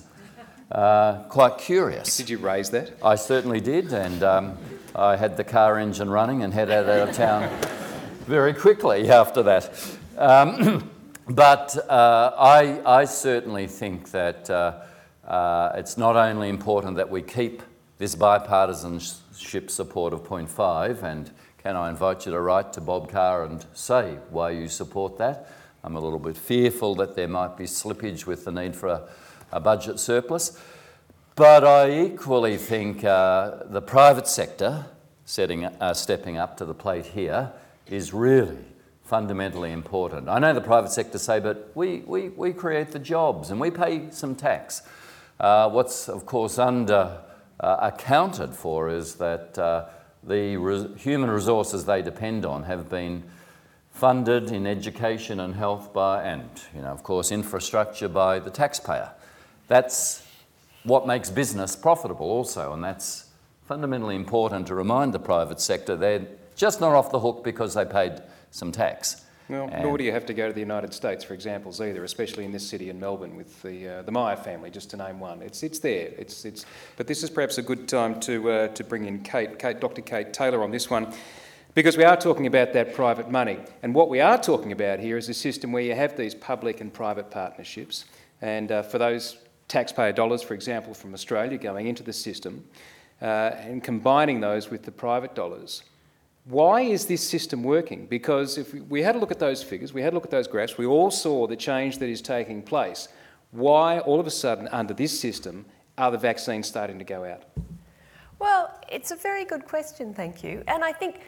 Uh, quite curious. Did you raise that? I certainly did, and um, I had the car engine running and headed out of town very quickly after that. Um, but uh, I, I certainly think that uh, Uh, it's not only important that we keep this bipartisanship support of zero point five, and can I invite you to write to Bob Carr and say why you support that? I'm a little bit fearful that there might be slippage with the need for a, a budget surplus. But I equally think uh, the private sector setting, uh, stepping up to the plate here is really fundamentally important. I know the private sector say, but we, we, we create the jobs and we pay some tax. Uh, what's, of course, under uh, accounted for is that uh, the re- human resources they depend on have been funded in education and health by, and, you know, of course, infrastructure by the taxpayer. That's what makes business profitable also, and that's fundamentally important to remind the private sector they're just not off the hook because they paid some tax. Well, and nor do you have to go to the United States for examples either, especially in this city in Melbourne with the uh, the Meyer family, just to name one. It's it's there. It's it's. But this is perhaps a good time to uh, to bring in Kate, Kate, Doctor Kate Taylor on this one, because we are talking about that private money, and what we are talking about here is a system where you have these public and private partnerships, and uh, for those taxpayer dollars, for example, from Australia going into the system, uh, and combining those with the private dollars. Why is this system working? Because if we had a look at those figures, we had a look at those graphs, we all saw the change that is taking place. Why, all of a sudden, under this system, are the vaccines starting to go out? Well, it's a very good question, thank you. And I think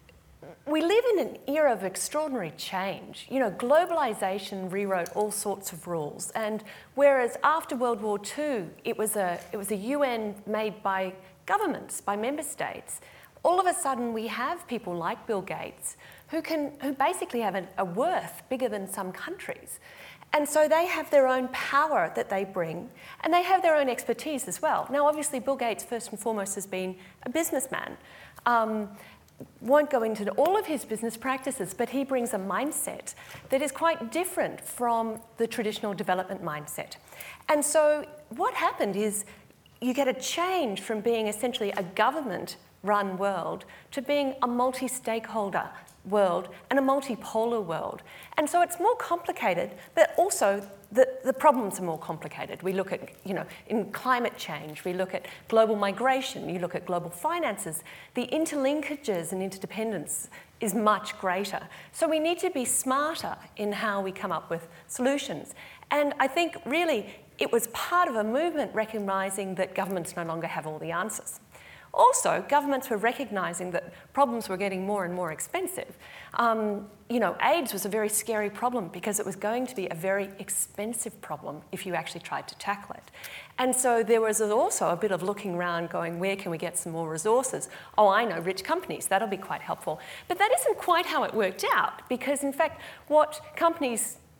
we live in an era of extraordinary change. You know, globalisation rewrote all sorts of rules. And whereas after World War Two, it was a, it was a U N made by governments, by member states, all of a sudden we have people like Bill Gates who can who basically have a, a worth bigger than some countries. And so they have their own power that they bring, and they have their own expertise as well. Now, obviously, Bill Gates, first and foremost, has been a businessman. Um, won't go into all of his business practices, but he brings a mindset that is quite different from the traditional development mindset. And so what happened is you get a change from being essentially a government run world to being a multi-stakeholder world and a multipolar world. And so it's more complicated, but also the, the problems are more complicated. We look at, you know, in climate change, we look at global migration, you look at global finances, the interlinkages and interdependence is much greater. So we need to be smarter in how we come up with solutions. And I think really it was part of a movement recognising that governments no longer have all the answers. Also, governments were recognising that problems were getting more and more expensive. Um, you know, AIDS was a very scary problem because it was going to be a very expensive problem if you actually tried to tackle it. And so there was also a bit of looking around going, where can we get some more resources? Oh, I know, rich companies, that'll be quite helpful. But that isn't quite how it worked out, because in fact, what companies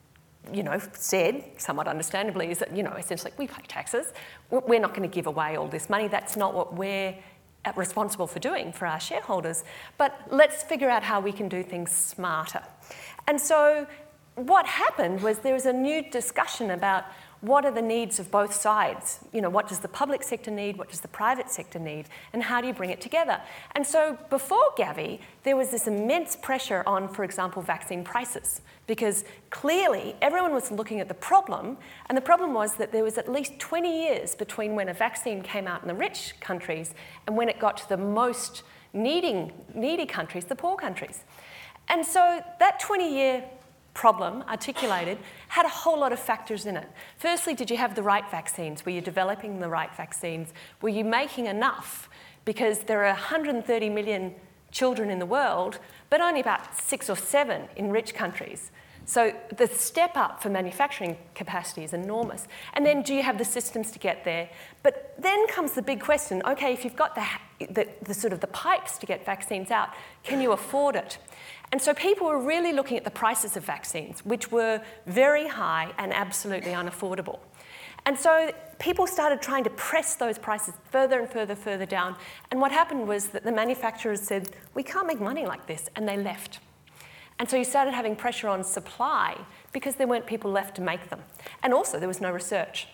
you know, said, somewhat understandably, is that, you know, essentially we pay taxes. We're not going to give away all this money. That's not what we're responsible for doing for our shareholders. But let's figure out how we can do things smarter. And so what happened was there was a new discussion about what are the needs of both sides? You know, what does the public sector need? What does the private sector need? And how do you bring it together? And so before Gavi, there was this immense pressure on, for example, vaccine prices, because clearly everyone was looking at the problem, and the problem was that there was at least twenty years between when a vaccine came out in the rich countries and when it got to the most needing, needy countries, the poor countries. And so that twenty-year problem articulated had a whole lot of factors in it. Firstly, did you have the right vaccines? Were you developing the right vaccines? Were you making enough? Because there are one hundred thirty million children in the world, but only about six or seven in rich countries. So the step up for manufacturing capacity is enormous. And then do you have the systems to get there? But then comes the big question, okay, if you've got the, the, the sort of the pipes to get vaccines out, can you afford it? And so people were really looking at the prices of vaccines, which were very high and absolutely unaffordable. And so people started trying to press those prices further and further, further down. And what happened was that the manufacturers said, we can't make money like this, and they left. And so you started having pressure on supply because there weren't people left to make them. And also there was no research.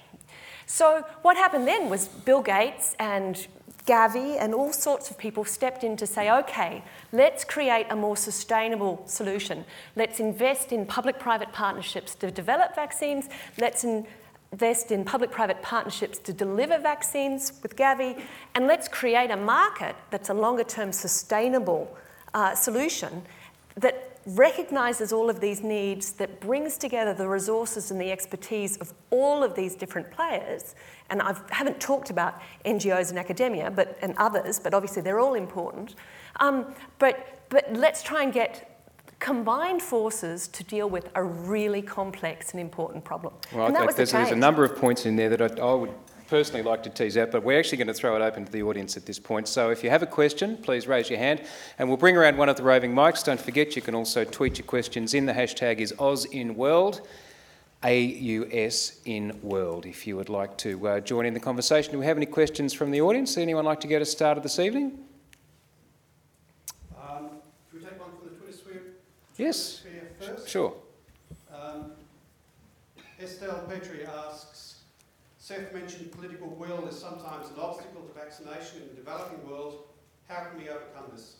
So what happened then was Bill Gates and Gavi and all sorts of people stepped in to say, okay, let's create a more sustainable solution. Let's invest in public-private partnerships to develop vaccines. Let's invest in public-private partnerships to deliver vaccines with Gavi. And let's create a market that's a longer-term sustainable uh, solution that recognises all of these needs, that brings together the resources and the expertise of all of these different players. And I haven't talked about N G Os and academia but, and others, but obviously they're all important. Um, but, but let's try and get combined forces to deal with a really complex and important problem. Well, and that I, was there's, the there's a change. number of points in there that I, I would personally like to tease out, but we're actually going to throw it open to the audience at this point. So if you have a question, please raise your hand, and we'll bring around one of the roving mics. Don't forget, you can also tweet your questions in. The hashtag is AusInWorld, A U S in World, if you would like to uh, join in the conversation. Do we have any questions from the audience? Anyone like to get us started this evening? Um, should we take one from the Twitter sphere? Yes, Twitter first? sure. Um, Estelle Petrie asks, Seth mentioned political will is sometimes an obstacle to vaccination in the developing world. How can we overcome this?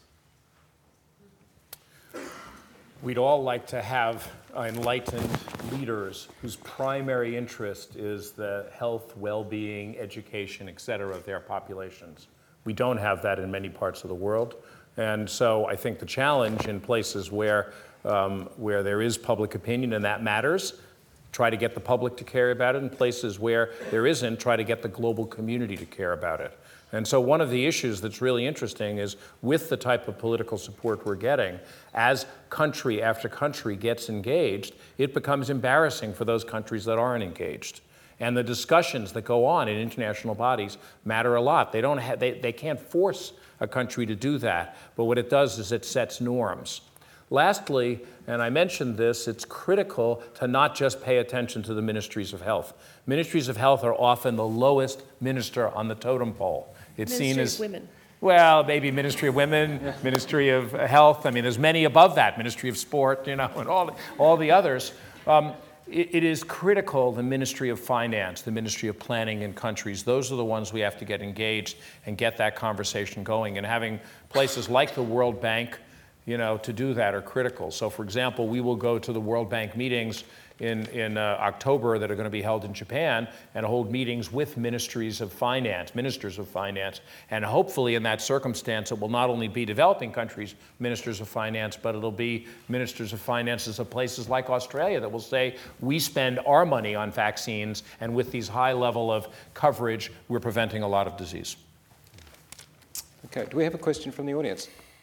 We'd all like to have enlightened leaders whose primary interest is the health, well-being, education, et cetera, of their populations. We don't have that in many parts of the world. And so I think the challenge in places where, um, where there is public opinion and that matters, try to get the public to care about it. In places where there isn't, try to get the global community to care about it. And so one of the issues that's really interesting is with the type of political support we're getting, as country after country gets engaged, it becomes embarrassing for those countries that aren't engaged. And the discussions that go on in international bodies matter a lot. They don't have, they, they can't force a country to do that, but what it does is it sets norms. Lastly, and I mentioned this, it's critical to not just pay attention to the ministries of health. Ministries of health are often the lowest minister on the totem pole. It's Ministry seen of as Women. Well, maybe Ministry of Women, yeah. Ministry of Health. I mean, there's many above that, Ministry of Sport, you know, and all the, all the others. Um, it, it is critical, the Ministry of Finance, the Ministry of Planning in countries. Those are the ones we have to get engaged and get that conversation going. And having places like the World Bank, you know, to do that are critical. So, for example, we will go to the World Bank meetings in, in uh, October that are going to be held in Japan and hold meetings with ministries of finance, ministers of finance. And hopefully in that circumstance, it will not only be developing countries' ministers of finance, but it'll be ministers of finances of places like Australia that will say, we spend our money on vaccines, and with these high level of coverage, we're preventing a lot of disease. Okay, do we have a question from the audience?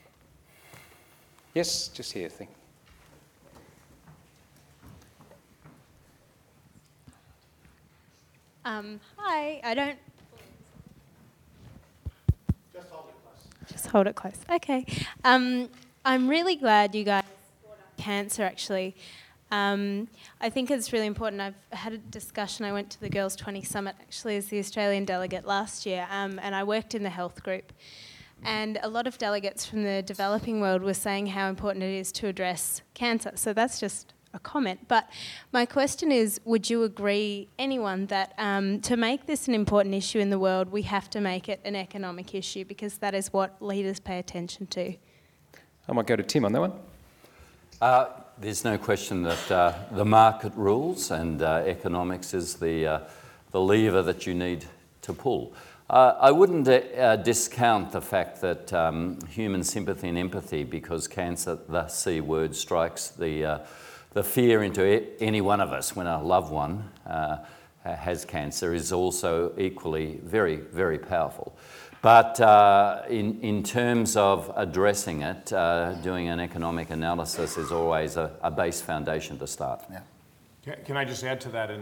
Yes, just here, I think. Um, hi, I don't... Just hold it close. Just hold it close. Okay. Um, I'm really glad you guys brought up cancer, actually. Um, I think it's really important. I've had a discussion. I went to the Girls twenty Summit actually as the Australian delegate last year, um, and I worked in the health group. And a lot of delegates from the developing world were saying how important it is to address cancer. So that's just a comment. But my question is, would you agree, anyone, that um, to make this an important issue in the world, we have to make it an economic issue, because that is what leaders pay attention to? I might go to Tim on that one. Uh, there's no question that uh, the market rules, and uh, economics is the, uh, the lever that you need to pull. Uh, I wouldn't uh, discount the fact that um, human sympathy and empathy, because cancer, the C word, strikes the, uh, the fear into e- any one of us when a loved one uh, has cancer, is also equally very, very powerful. But uh, in, in terms of addressing it, uh, doing an economic analysis is always a, a base foundation to start. Yeah. Can- Can I just add to that? And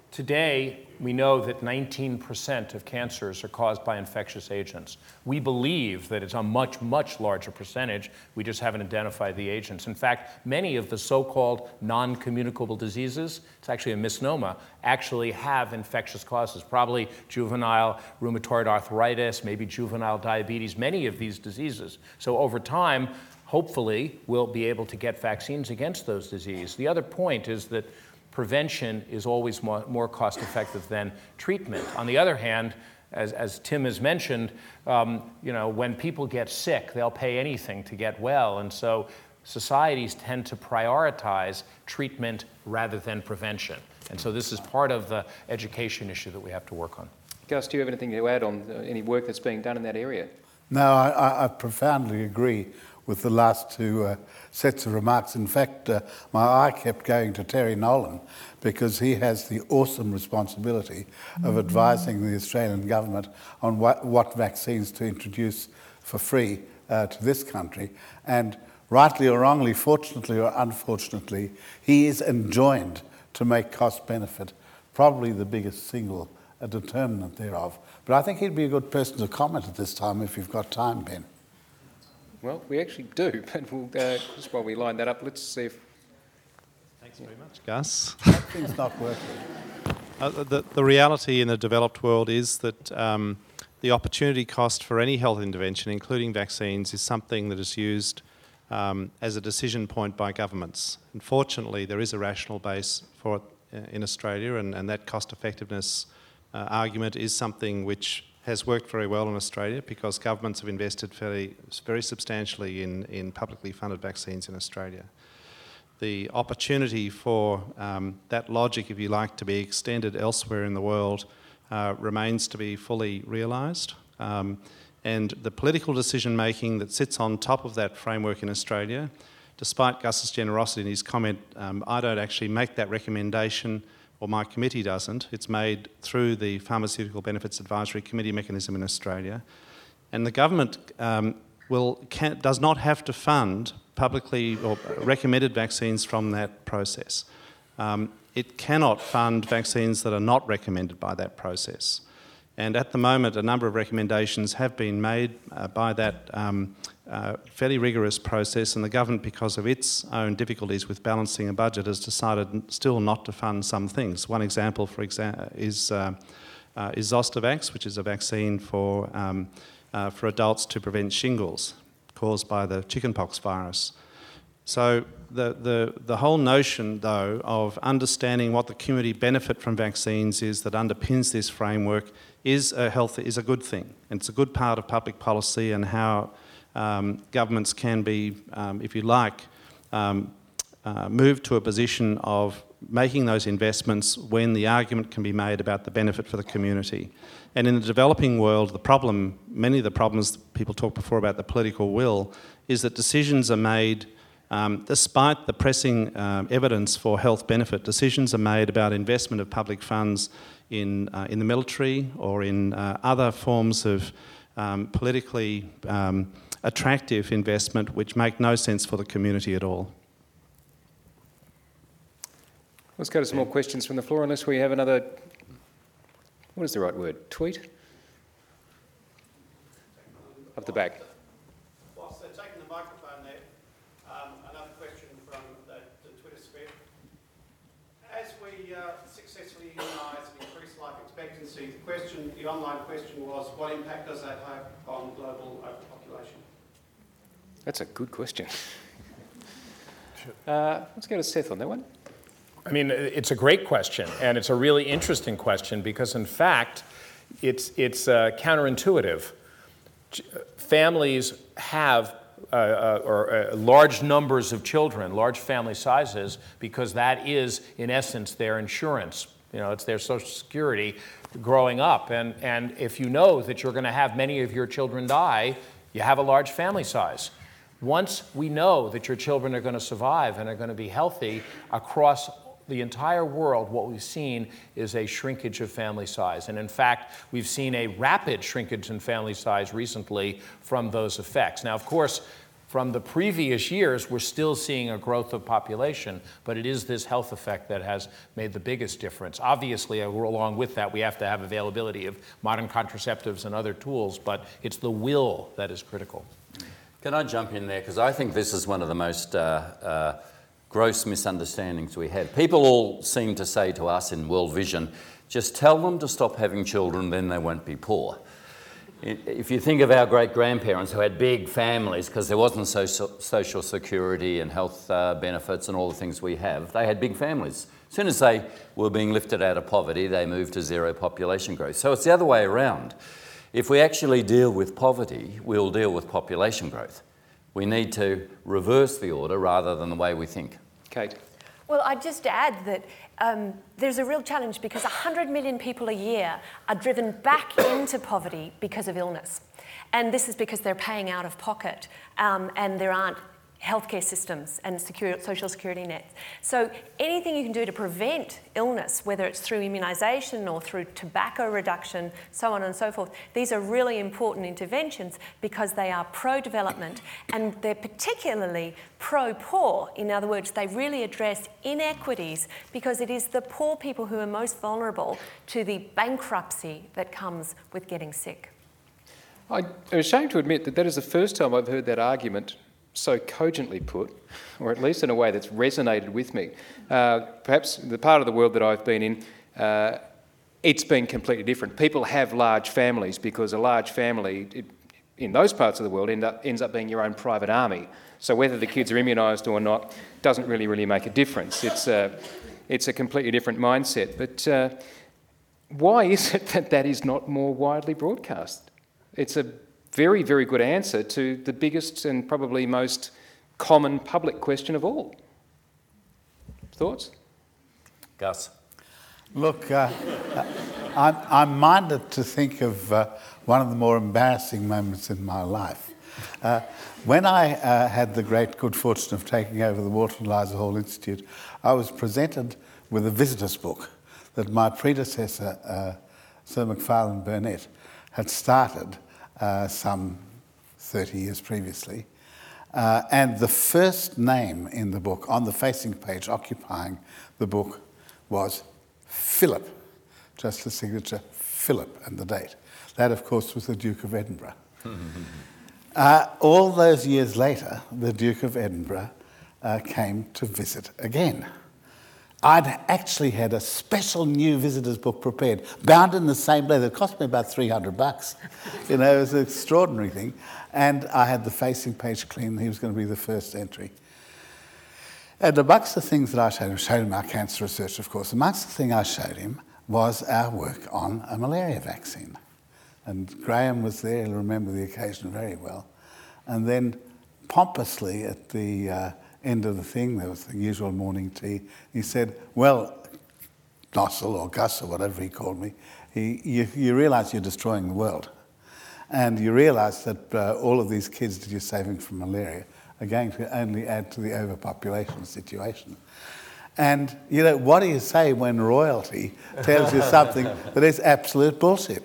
today, we know that nineteen percent of cancers are caused by infectious agents. We believe that it's a much, much larger percentage. We just haven't identified the agents. In fact, many of the so-called non-communicable diseases, it's actually a misnomer, actually have infectious causes, probably juvenile rheumatoid arthritis, maybe juvenile diabetes, many of these diseases. So over time, hopefully, we'll be able to get vaccines against those diseases. The other point is that prevention is always more, more cost-effective than treatment. On the other hand, as, as Tim has mentioned, um, you know, when people get sick, they'll pay anything to get well, and so societies tend to prioritize treatment rather than prevention. And so this is part of the education issue that we have to work on. Gus, do you have anything to add on uh, any work that's being done in that area? No, I, I, I profoundly agree with the last two uh, sets of remarks. In fact, uh, my eye kept going to Terry Nolan, because he has the awesome responsibility of advising the Australian government on what, what vaccines to introduce for free uh, to this country. And rightly or wrongly, fortunately or unfortunately, he is enjoined to make cost benefit probably the biggest single uh, determinant thereof. But I think he'd be a good person to comment at this time if you've got time, Ben. Well, we actually do, but we'll, uh, just while we line that up, let's see if... Thanks very much, Gus. That thing's not working. Uh, the, the reality in the developed world is that um, the opportunity cost for any health intervention, including vaccines, is something that is used um, as a decision point by governments. Unfortunately, there is a rational base for it uh, in Australia, and, and that cost effectiveness uh, argument is something which has worked very well in Australia, because governments have invested fairly, very substantially in, in publicly funded vaccines in Australia. The opportunity for um, that logic, if you like, to be extended elsewhere in the world uh, remains to be fully realised. Um, and the political decision making that sits on top of that framework in Australia, despite Gus's generosity in his comment, um, I don't actually make that recommendation, or my committee doesn't. It's made through the Pharmaceutical Benefits Advisory Committee mechanism in Australia. And the government um, will, can, does not have to fund publicly or recommended vaccines from that process. Um, it cannot fund vaccines that are not recommended by that process. And at the moment, a number of recommendations have been made uh, by that um, uh, fairly rigorous process, and the government, because of its own difficulties with balancing a budget, has decided still not to fund some things. One example, for example, is, uh, uh, is Zostavax, which is a vaccine for, um, uh, for adults to prevent shingles caused by the chickenpox virus. So the, the, the whole notion, though, of understanding what the community benefit from vaccines is that underpins this framework is a health is a good thing. And it's a good part of public policy and how um, governments can be, um, if you like, um, uh, moved to a position of making those investments when the argument can be made about the benefit for the community. And in the developing world, the problem, many of the problems people talked before about the political will, is that decisions are made Um, despite the pressing um, evidence for health benefit. Decisions are made about investment of public funds in, uh, in the military or in uh, other forms of um, politically um, attractive investment which make no sense for the community at all. Let's go to some more questions from the floor, unless we have another, what is the right word, tweet? Up the back. Whilst they're taking the microphone there, um, another question from the, the Twitter sphere. we uh, successfully immunise and increase life expectancy, the question, the online question was, what impact does that have on global overpopulation? That's a good question. Uh, let's go to Seth on that one. I mean, it's a great question, and it's a really interesting question because, in fact, it's, it's uh, counterintuitive. Families have uh, uh, or uh, large numbers of children, large family sizes, because that is, in essence, their insurance. You know, it's their Social Security growing up. And, and if you know that you're going to have many of your children die, you have a large family size. Once we know that your children are going to survive and are going to be healthy across the entire world, what we've seen is a shrinkage of family size. And in fact, we've seen a rapid shrinkage in family size recently from those effects. Now, of course, from the previous years, we're still seeing a growth of population, but it is this health effect that has made the biggest difference. Obviously, along with that, we have to have availability of modern contraceptives and other tools, but it's the will that is critical. Can I jump in there? Because I think this is one of the most uh, uh, gross misunderstandings we have. People all seem to say to us in World Vision, just tell them to stop having children, then they won't be poor. If you think of our great-grandparents who had big families because there wasn't so, so, social security and health uh, benefits and all the things we have, they had big families. As soon as they were being lifted out of poverty, they moved to zero population growth. So it's the other way around. If we actually deal with poverty, we'll deal with population growth. We need to reverse the order rather than the way we think. Kate. Well, I'd just add that um, there's a real challenge because one hundred million people a year are driven back into poverty because of illness. And this is because they're paying out of pocket um, and there aren't healthcare systems and secure, social security nets. So anything you can do to prevent illness, whether it's through immunisation or through tobacco reduction, so on and so forth, these are really important interventions because they are pro-development and they're particularly pro-poor. In other words, they really address inequities because it is the poor people who are most vulnerable to the bankruptcy that comes with getting sick. I'm ashamed to admit that that is the first time I've heard that argument so cogently put, or at least in a way that's resonated with me. Uh, perhaps the part of the world that I've been in, uh, it's been completely different. People have large families because a large family it, in those parts of the world end up, ends up being your own private army. So whether the kids are immunised or not doesn't really, really make a difference. It's a, it's a completely different mindset. But uh, why is it that that is not more widely broadcast? It's a very, very good answer to the biggest and probably most common public question of all. Thoughts? Gus? Look, uh, I'm, I'm minded to think of uh, one of the more embarrassing moments in my life. Uh, when I uh, had the great good fortune of taking over the Walter and Eliza Hall Institute, I was presented with a visitor's book that my predecessor, uh, Sir Macfarlane Burnet, had started Uh, some thirty years previously. Uh, and the first name in the book, on the facing page, occupying the book, was Philip. Just the signature, Philip, and the date. That, of course, was the Duke of Edinburgh. uh, all those years later, the Duke of Edinburgh uh, came to visit again. I'd actually had a special new visitor's book prepared, bound in the same leather. It cost me about three hundred bucks. You know, it was an extraordinary thing. And I had the facing page clean. He was going to be the first entry. And amongst the things that I showed him, showed him our cancer research, of course, amongst the thing I showed him was our work on a malaria vaccine. And Graham was there, he'll remember the occasion very well. And then pompously at the uh, end of the thing, there was the usual morning tea. He said, well, Nossel or Gus or whatever he called me, he, you, you realise you're destroying the world. And you realise that uh, all of these kids that you're saving from malaria are going to only add to the overpopulation situation. And, you know, what do you say when royalty tells you something that is absolute bullshit?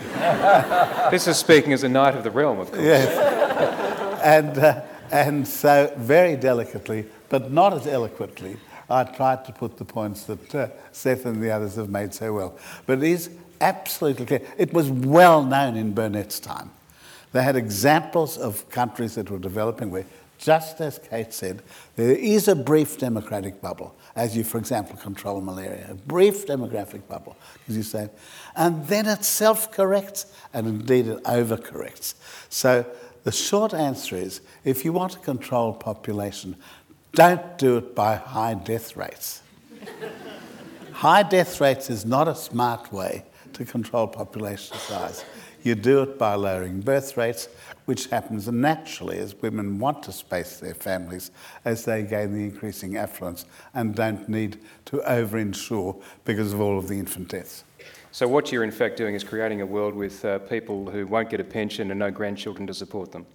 This is speaking as a knight of the realm, of course. Yes. and... Uh, And so, very delicately, but not as eloquently, I tried to put the points that uh, Seth and the others have made so well. But it is absolutely clear. It was well known in Burnet's time. They had examples of countries that were developing where just as Kate said, there is a brief democratic bubble, as you, for example, control malaria, a brief demographic bubble, as you say, and then it self-corrects, and indeed it overcorrects. So the short answer is, if you want to control population, don't do it by high death rates. High death rates is not a smart way to control population size. You do it by lowering birth rates, which happens naturally as women want to space their families as they gain the increasing affluence and don't need to over-insure because of all of the infant deaths. So what you're in fact doing is creating a world with uh, people who won't get a pension and no grandchildren to support them.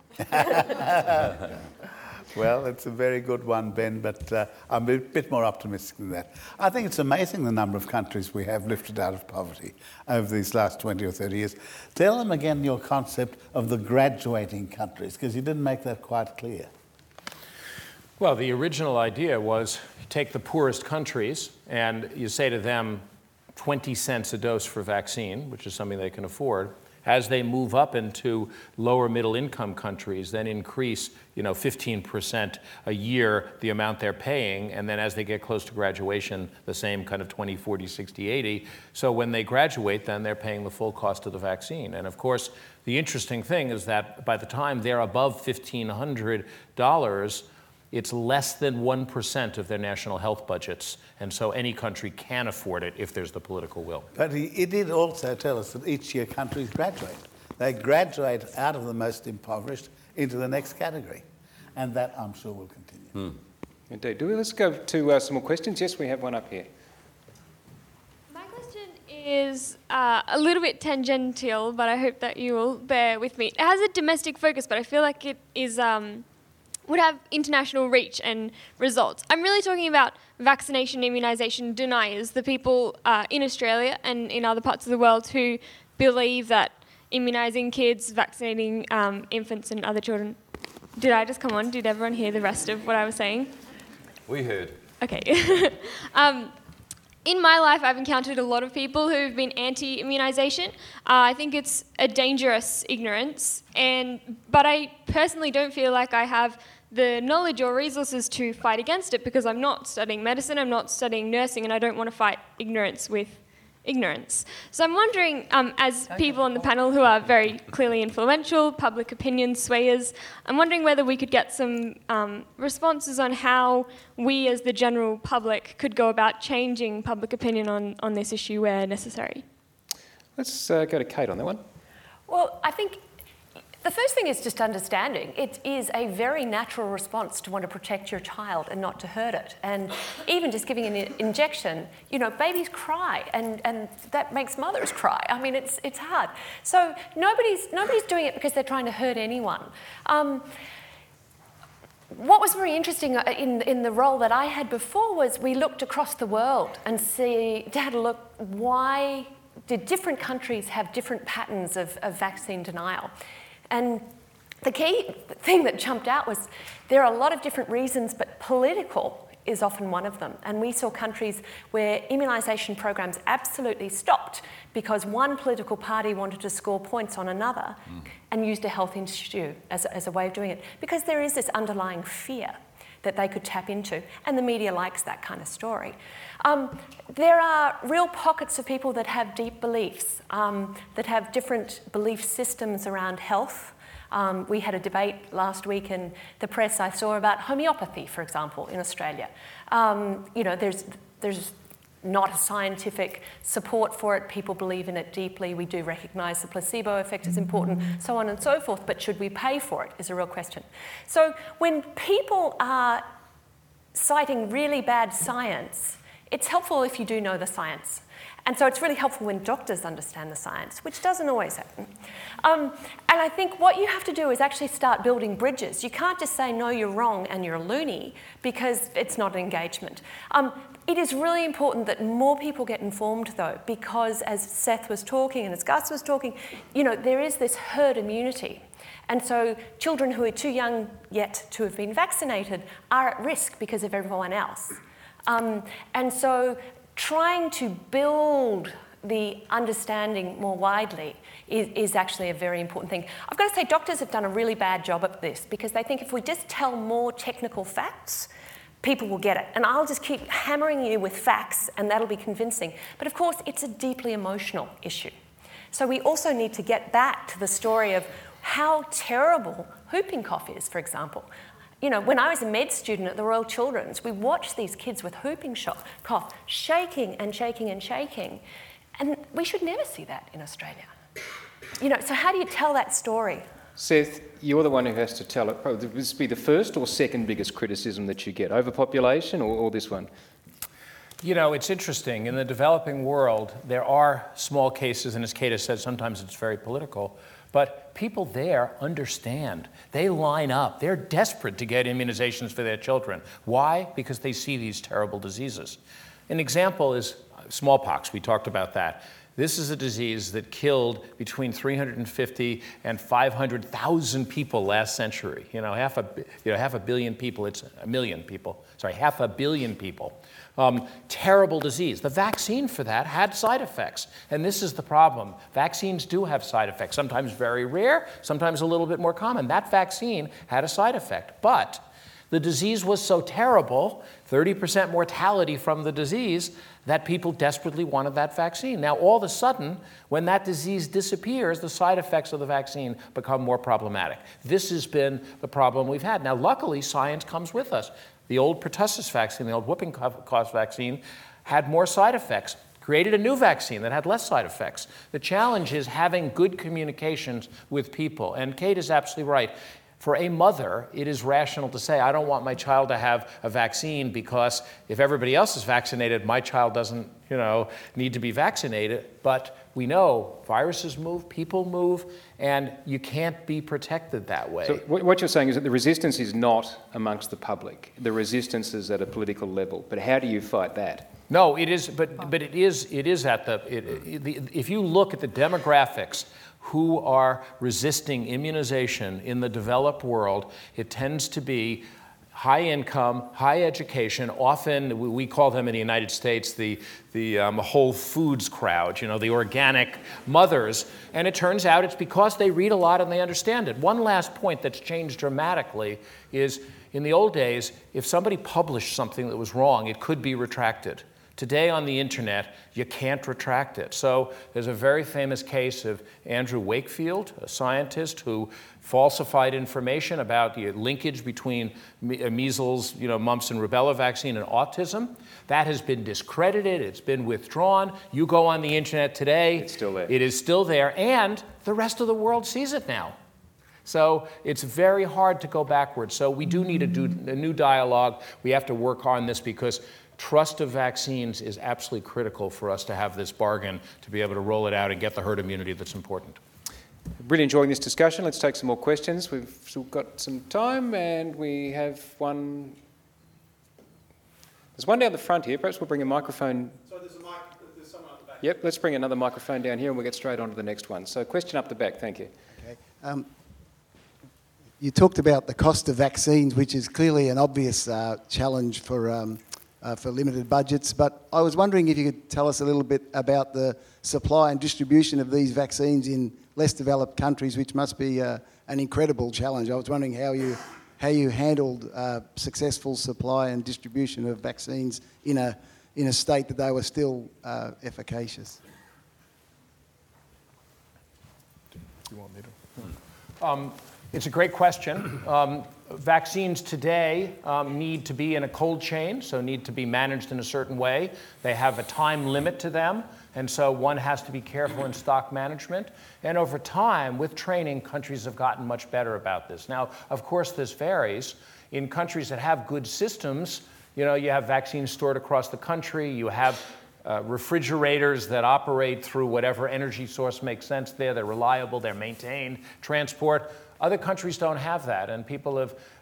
Well, it's a very good one, Ben, but uh, I'm a bit more optimistic than that. I think it's amazing the number of countries we have lifted out of poverty over these last twenty or thirty years. Tell them again your concept of the graduating countries, because you didn't make that quite clear. Well, the original idea was you take the poorest countries and you say to them twenty cents a dose for vaccine, which is something they can afford. As they move up into lower middle income countries, then increase, you know, fifteen percent a year the amount they're paying, and then as they get close to graduation, the same kind of twenty, forty, sixty, eighty. So when they graduate, then they're paying the full cost of the vaccine. And of course, the interesting thing is that by the time they're above fifteen hundred dollars, it's less than one percent of their national health budgets, and so any country can afford it if there's the political will. But he, he did also tell us that each year countries graduate. They graduate out of the most impoverished into the next category, and that, I'm sure, will continue. Hmm. Indeed. Do we, let's go to uh, some more questions. Yes, we have one up here. My question is uh, a little bit tangential, but I hope that you will bear with me. It has a domestic focus, but I feel like it is... Um, would have international reach and results. I'm really talking about vaccination immunisation deniers, the people uh, in Australia and in other parts of the world who believe that immunising kids, vaccinating um, infants and other children... Did I just come on? Did everyone hear the rest of what I was saying? We heard. Okay. um, in my life, I've encountered a lot of people who've been anti-immunisation. Uh, I think it's a dangerous ignorance, and but I personally don't feel like I have the knowledge or resources to fight against it because I'm not studying medicine, I'm not studying nursing, and I don't want to fight ignorance with ignorance. So I'm wondering, um, as people on the panel who are very clearly influential, public opinion swayers, I'm wondering whether we could get some um, responses on how we as the general public could go about changing public opinion on, on this issue where necessary. Let's uh, go to Kate on that one. Well, I think the first thing is just understanding. It is a very natural response to want to protect your child and not to hurt it. And even just giving an injection, you know, babies cry, and, and that makes mothers cry. I mean, it's it's hard. So nobody's nobody's doing it because they're trying to hurt anyone. Um, what was very interesting in, in the role that I had before was we looked across the world and see, had a look, why did different countries have different patterns of, of vaccine denial? And the key thing that jumped out was there are a lot of different reasons, but political is often one of them. And we saw countries where immunisation programs absolutely stopped because one political party wanted to score points on another mm. and used a health institute as, as a way of doing it. Because there is this underlying fear that they could tap into, and the media likes that kind of story. Um, there are real pockets of people that have deep beliefs, um, that have different belief systems around health. Um, we had a debate last week in the press I saw about homeopathy, for example, in Australia. Um, you know, there's, there's not a scientific support for it. People believe in it deeply. We do recognise the placebo effect is important, so on and so forth, but should we pay for it is a real question. So when people are citing really bad science, it's helpful if you do know the science. And so it's really helpful when doctors understand the science, which doesn't always happen. Um, and I think what you have to do is actually start building bridges. You can't just say, no, you're wrong and you're a loony, because it's not an engagement. Um, it is really important that more people get informed, though, because as Seth was talking and as Gus was talking, you know, there is this herd immunity. And so children who are too young yet to have been vaccinated are at risk because of everyone else. Um, and so trying to build the understanding more widely is, is actually a very important thing. I've got to say, doctors have done a really bad job at this because they think if we just tell more technical facts, people will get it. And I'll just keep hammering you with facts and that'll be convincing. But of course, it's a deeply emotional issue. So we also need to get back to the story of how terrible whooping cough is, for example. You know, when I was a med student at the Royal Children's, we watched these kids with whooping cough, shaking and shaking and shaking. And we should never see that in Australia. You know, so how do you tell that story? Seth, you're the one who has to tell it. Would this be the first or second biggest criticism that you get? Overpopulation or, or this one? You know, it's interesting. In the developing world, there are small cases, and as Kate has said, sometimes it's very political, but people there understand. They line up. They're desperate to get immunizations for their children. Why? Because they see these terrible diseases. An example is smallpox. We talked about that. This is a disease that killed between three hundred fifty and five hundred thousand people last century. You know, half a, you know, half a billion people, it's a million people, sorry, half a billion people. Um, terrible disease. The vaccine for that had side effects, and this is the problem. Vaccines do have side effects, sometimes very rare, sometimes a little bit more common. That vaccine had a side effect, but the disease was so terrible, thirty percent mortality from the disease, that people desperately wanted that vaccine. Now, all of a sudden, when that disease disappears, the side effects of the vaccine become more problematic. This has been the problem we've had. Now, luckily, science comes with us. The old pertussis vaccine, the old whooping cough vaccine, had more side effects, created a new vaccine that had less side effects. The challenge is having good communications with people. And Kate is absolutely right. For a mother, it is rational to say, I don't want my child to have a vaccine because if everybody else is vaccinated, my child doesn't, you know, need to be vaccinated. But we know viruses move, people move, and you can't be protected that way. So what you're saying is that the resistance is not amongst the public. The resistance is at a political level. But how do you fight that? No, it is, but but it is it is at the, it, it, the if you look at the demographics who are resisting immunization in the developed world, it tends to be high income, high education. Often we call them in the United States the, the um, Whole Foods crowd, you know, the organic mothers. And it turns out it's because they read a lot and they understand it. One last point that's changed dramatically is in the old days, if somebody published something that was wrong, it could be retracted. Today on the internet, you can't retract it. So there's a very famous case of Andrew Wakefield, a scientist who falsified information about the linkage between measles, you know, mumps and rubella vaccine and autism. That has been discredited. It's been withdrawn. You go on the internet today. It's still there. It is still there, and the rest of the world sees it now. So it's very hard to go backwards. So we do need a, do, a new dialogue. We have to work on this because trust of vaccines is absolutely critical for us to have this bargain to be able to roll it out and get the herd immunity that's important. Really enjoying this discussion. Let's take some more questions. We've still got some time, and we have one. There's one down the front here. Perhaps we'll bring a microphone. So there's a mic, there's someone at the back. Yep, let's bring another microphone down here, and we'll get straight on to the next one. So question up the back, thank you. Okay. Um, you talked about the cost of vaccines, which is clearly an obvious uh, challenge for um, Uh, for limited budgets, but I was wondering if you could tell us a little bit about the supply and distribution of these vaccines in less developed countries, which must be uh, an incredible challenge. I was wondering how you how you handled uh, successful supply and distribution of vaccines in a in a state that they were still uh, efficacious. You want me to? Um, it's a great question. Um, Vaccines today um, need to be in a cold chain, so need to be managed in a certain way. They have a time limit to them, and so one has to be careful in stock management. And over time, with training, countries have gotten much better about this. Now, of course, this varies. In countries that have good systems, you know, you have vaccines stored across the country, you have uh, refrigerators that operate through whatever energy source makes sense there, they're reliable, they're maintained, transport. Other countries don't have that, and people have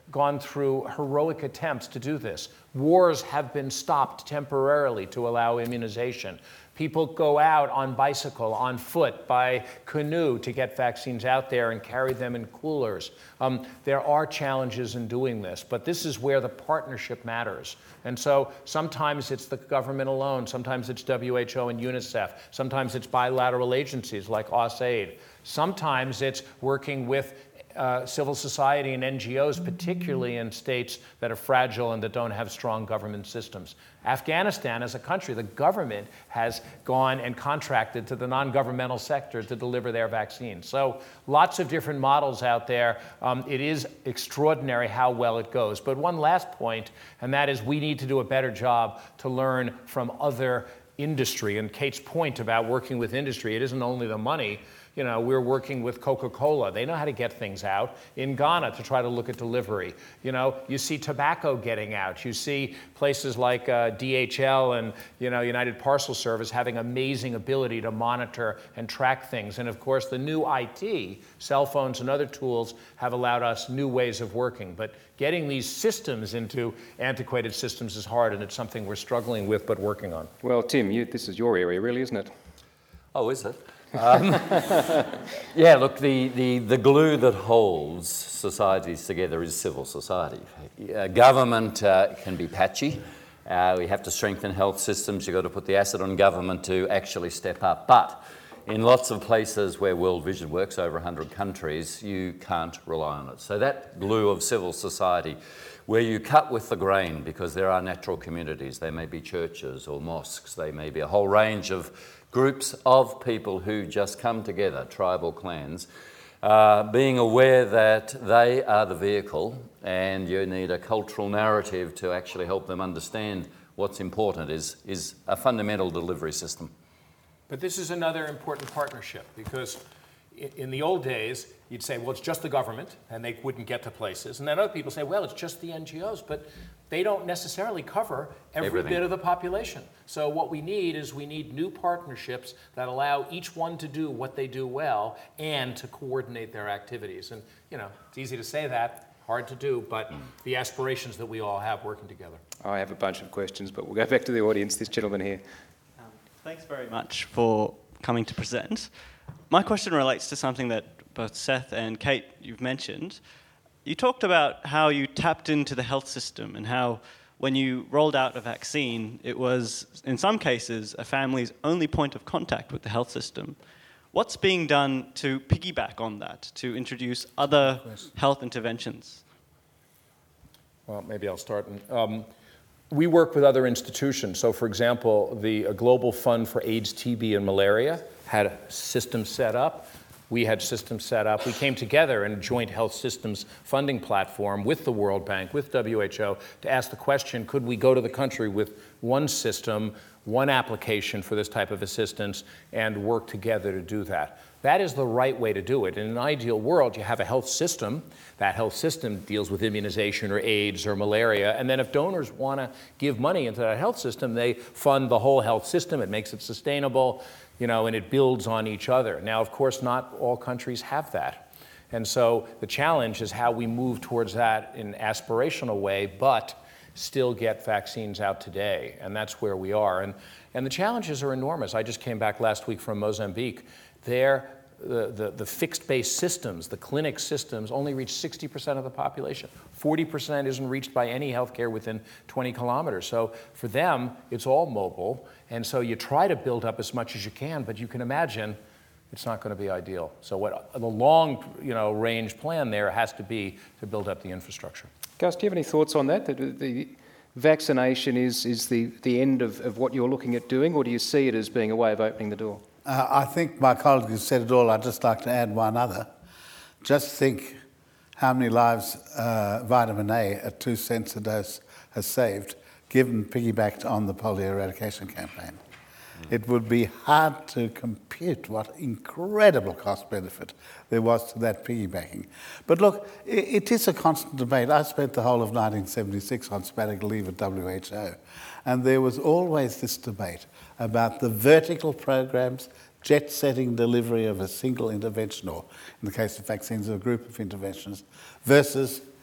gone through heroic attempts to do this. Wars have been stopped temporarily to allow immunization. People go out on bicycle, on foot, by canoe to get vaccines out there and carry them in coolers. Um, there are challenges in doing this, but this is where the partnership matters. And so sometimes it's the government alone, sometimes it's W H O and UNICEF, sometimes it's bilateral agencies like AusAid, sometimes it's working with Uh, civil society and N G Os, particularly in states that are fragile and that don't have strong government systems. Afghanistan, as a country, the government has gone and contracted to the non-governmental sector to deliver their vaccines. So lots of different models out there. Um, it is extraordinary how well it goes. But one last point, and that is we need to do a better job to learn from other industry. And Kate's point about working with industry, it isn't only the money. You know, we're working with Coca-Cola. They know how to get things out in Ghana to try to look at delivery. You know, you see tobacco getting out. You see places like uh, D H L and, you know, United Parcel Service having amazing ability to monitor and track things. And of course, the new I T, cell phones and other tools, have allowed us new ways of working. But getting these systems into antiquated systems is hard, and it's something we're struggling with but working on. Well, Tim, you, this is your area, really, isn't it? Oh, is it? um, yeah, look, the, the, the glue that holds societies together is civil society. Uh, government uh, can be patchy. Uh, we have to strengthen health systems. You've got to put the asset on government to actually step up. But in lots of places where World Vision works, over one hundred countries, you can't rely on it. So that glue of civil society, where you cut with the grain, because there are natural communities. They may be churches or mosques. They may be a whole range of groups of people who just come together, tribal clans, uh, being aware that they are the vehicle and you need a cultural narrative to actually help them understand what's important is, is a fundamental delivery system. But this is another important partnership, because in the old days, you'd say, well, it's just the government, and they wouldn't get to places. And then other people say, well, it's just the N G Os, but they don't necessarily cover every Everything. bit of the population. So what we need is we need new partnerships that allow each one to do what they do well and to coordinate their activities. And, you know, it's easy to say that, hard to do, but the aspirations that we all have working together. I have a bunch of questions, but we'll go back to the audience. This gentleman here. Um, thanks very much for coming to present. My question relates to something that both Seth and Kate, you've mentioned. You talked about how you tapped into the health system and how when you rolled out a vaccine, it was, in some cases, a family's only point of contact with the health system. What's being done to piggyback on that, to introduce other health interventions? Well, maybe I'll start. Um, we work with other institutions. So, for example, the uh, Global Fund for AIDS, T B, and Malaria had a system set up. We had systems set up. We came together in a joint health systems funding platform with the World Bank, with W H O, to ask the question, could we go to the country with one system, one application for this type of assistance, and work together to do that? That is the right way to do it. In an ideal world, you have a health system. That health system deals with immunization or AIDS or malaria. And then if donors want to give money into that health system, they fund the whole health system. It makes it sustainable, you know, and it builds on each other. Now, of course, not all countries have that. And so the challenge is how we move towards that in an aspirational way, but still get vaccines out today. And that's where we are. And, and the challenges are enormous. I just came back last week from Mozambique. There, the, the, the fixed-base systems, the clinic systems, only reach sixty percent of the population. forty percent isn't reached by any healthcare within twenty kilometers. So for them, it's all mobile. And so you try to build up as much as you can, but you can imagine it's not going to be ideal. So what the long, you know, range plan there has to be to build up the infrastructure. Gus, do you have any thoughts on that? That the vaccination is, is the, the end of, of what you're looking at doing, or do you see it as being a way of opening the door? Uh, I think my colleague has said it all. I'd just like to add one other. Just think how many lives uh, vitamin A at two cents a dose has saved, given piggybacked on the polio eradication campaign. It would be hard to compute what incredible cost benefit there was to that piggybacking. But look, it, it is a constant debate. I spent the whole of nineteen seventy-six on sabbatical leave at W H O, and there was always this debate about the vertical programs, jet-setting delivery of a single intervention, or in the case of vaccines, a group of interventions, versus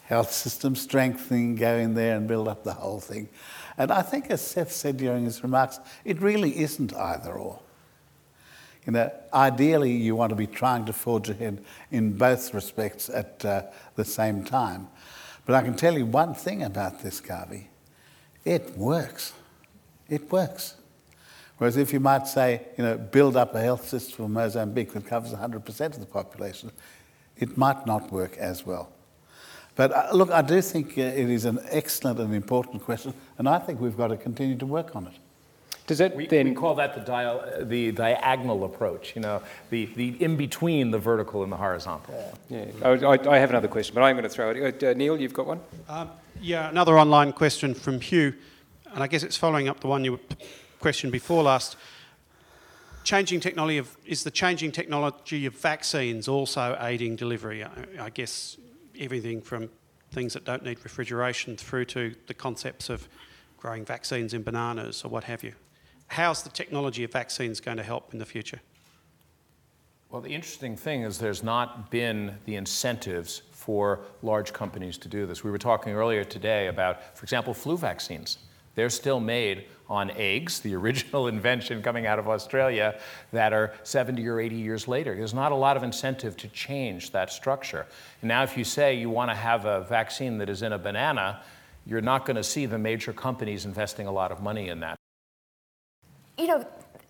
health system strengthening, go in there and build up the whole thing. And I think, as Seth said during his remarks, it really isn't either or. You know, ideally you want to be trying to forge ahead in both respects at uh, the same time. But I can tell you one thing about this, Garvey. It works. It works. Whereas if you might say, you know, build up a health system for Mozambique that covers one hundred percent of the population, it might not work as well. But uh, look, I do think uh, it is an excellent and important question, and I think we've got to continue to work on it. Does that we, then... we call that the, dia- the diagonal approach, you know, the, the in-between the vertical and the horizontal. Yeah, yeah. I, I have another question, but I'm going to throw it. Uh, Neil, you've got one? Um, yeah, another online question from Hugh, and I guess it's following up the one you questioned before last. Changing technology of, is the changing technology of vaccines also aiding delivery? I, I guess everything from things that don't need refrigeration through to the concepts of growing vaccines in bananas or what have you. How's the technology of vaccines going to help in the future? Well, the interesting thing is there's not been the incentives for large companies to do this. We were talking earlier today about, for example, flu vaccines. They're still made on eggs, the original invention coming out of Australia, that are seventy or eighty years later. There's not a lot of incentive to change that structure. And now if you say you want to have a vaccine that is in a banana, you're not going to see the major companies investing a lot of money in that. You know,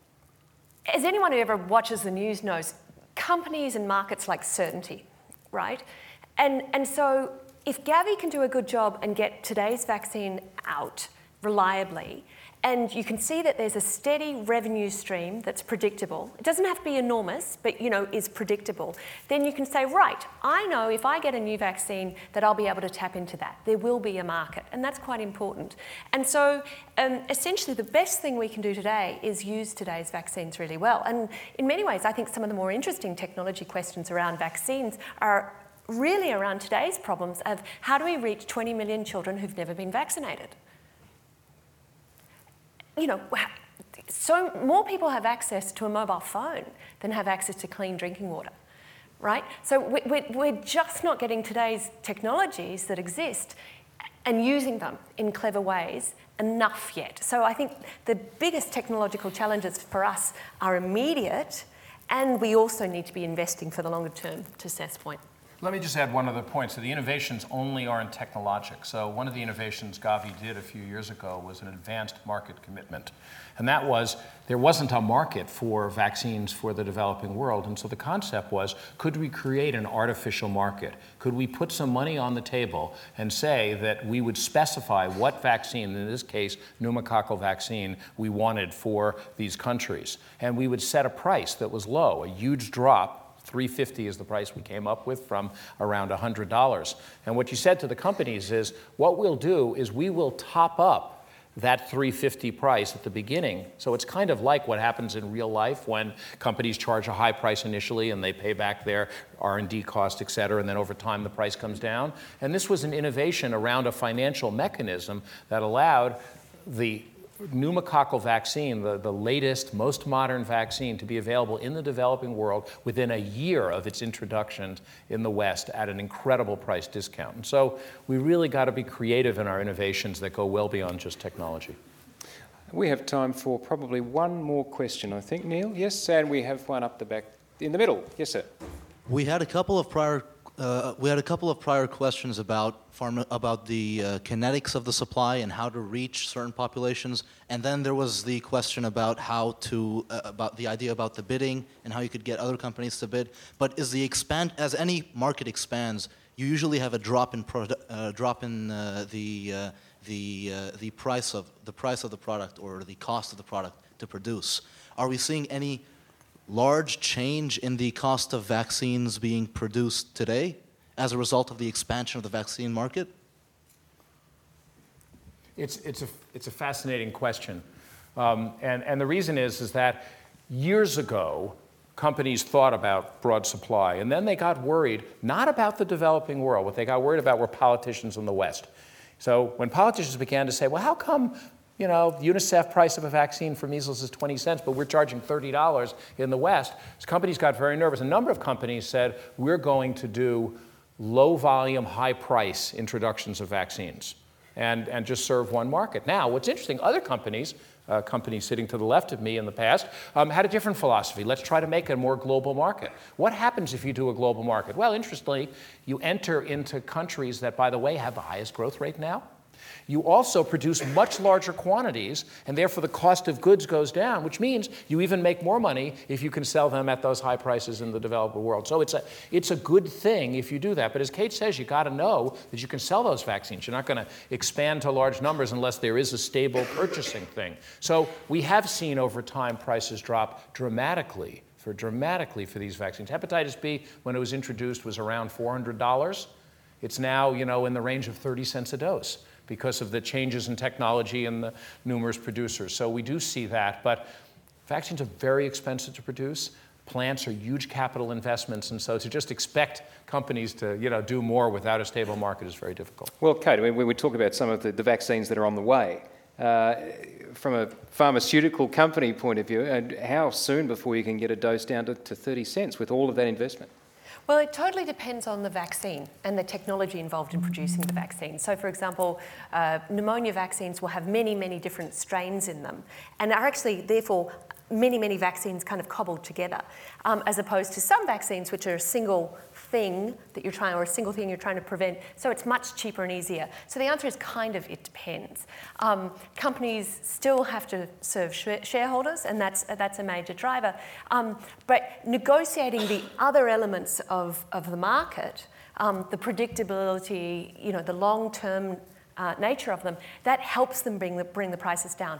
as anyone who ever watches the news knows, companies and markets like certainty, right? And, and so if Gavi can do a good job and get today's vaccine out reliably, and you can see that there's a steady revenue stream that's predictable. It doesn't have to be enormous, but you know, is predictable. Then you can say, right, I know if I get a new vaccine that I'll be able to tap into that. There will be a market, and that's quite important. And so um, essentially the best thing we can do today is use today's vaccines really well. And in many ways, I think some of the more interesting technology questions around vaccines are really around today's problems of how do we reach twenty million children who've never been vaccinated? You know, so more people have access to a mobile phone than have access to clean drinking water, right? So we're, we're just not getting today's technologies that exist and using them in clever ways enough yet. So I think the biggest technological challenges for us are immediate, and we also need to be investing for the longer term, to Seth's point. Let me just add one other point. So the innovations only aren't technologic. So one of the innovations Gavi did a few years ago was an advanced market commitment. And that was, there wasn't a market for vaccines for the developing world. And so the concept was, could we create an artificial market? Could we put some money on the table and say that we would specify what vaccine, in this case, pneumococcal vaccine, we wanted for these countries? And we would set a price that was low, a huge drop. three hundred fifty dollars is the price we came up with from around one hundred dollars. And what you said to the companies is, what we'll do is we will top up that three hundred fifty dollars price at the beginning. So it's kind of like what happens in real life when companies charge a high price initially and they pay back their R and D cost, et cetera, and then over time the price comes down. And this was an innovation around a financial mechanism that allowed the pneumococcal vaccine, the, the latest, most modern vaccine, to be available in the developing world within a year of its introduction in the West at an incredible price discount. And so we really got to be creative in our innovations that go well beyond just technology. We have time for probably one more question, I think, Neil. Yes, and we have one up the back in the middle. Yes, sir. We had a couple of prior Uh, we had a couple of prior questions about farm, about the uh, kinetics of the supply and how to reach certain populations, and then there was the question about how to uh, about the idea about the bidding and how you could get other companies to bid. But is the expand as any market expands, you usually have a drop in pro, uh, drop in uh, the uh, the uh, the price of the price of the product or the cost of the product to produce. Are we seeing any large change in the cost of vaccines being produced today as a result of the expansion of the vaccine market? It's, it's, a, it's a fascinating question. Um, and, and the reason is, is that years ago, companies thought about broad supply, and then they got worried, not about the developing world. What they got worried about were politicians in the West. So when politicians began to say, well, how come You know, UNICEF price of a vaccine for measles is twenty cents, but we're charging thirty dollars in the West. So companies got very nervous. A number of companies said, we're going to do low volume, high price introductions of vaccines and, and just serve one market. Now, what's interesting, other companies, uh, companies sitting to the left of me in the past, um, had a different philosophy. Let's try to make it a more global market. What happens if you do a global market? Well, interestingly, you enter into countries that, by the way, have the highest growth rate now. You also produce much larger quantities, and therefore the cost of goods goes down, which means you even make more money if you can sell them at those high prices in the developed world. So it's a, it's a good thing if you do that. But as Kate says, you got to know that you can sell those vaccines. You're not going to expand to large numbers unless there is a stable purchasing thing. So we have seen over time prices drop dramatically for dramatically for these vaccines. Hepatitis B, when it was introduced, was around four hundred dollars. It's now, you know, in the range of thirty cents a dose, because of the changes in technology and the numerous producers. So we do see that, but vaccines are very expensive to produce. Plants are huge capital investments, and so to just expect companies to, you know, do more without a stable market is very difficult. Well, Kate, I mean, we would talk about some of the, the vaccines that are on the way. Uh, from a pharmaceutical company point of view, and how soon before you can get a dose down to, to thirty cents with all of that investment? Well, it totally depends on the vaccine and the technology involved in producing the vaccine. So, for example, uh, pneumonia vaccines will have many, many different strains in them and are actually, therefore, many, many vaccines kind of cobbled together, um, as opposed to some vaccines which are a single thing that you're trying, or a single thing you're trying to prevent, so it's much cheaper and easier. So the answer is kind of, it depends. Um, companies still have to serve sh shareholders, and that's, that's a major driver. Um, but negotiating the other elements of, of the market, um, the predictability, you know, the long-term uh, nature of them, that helps them bring the, bring the prices down.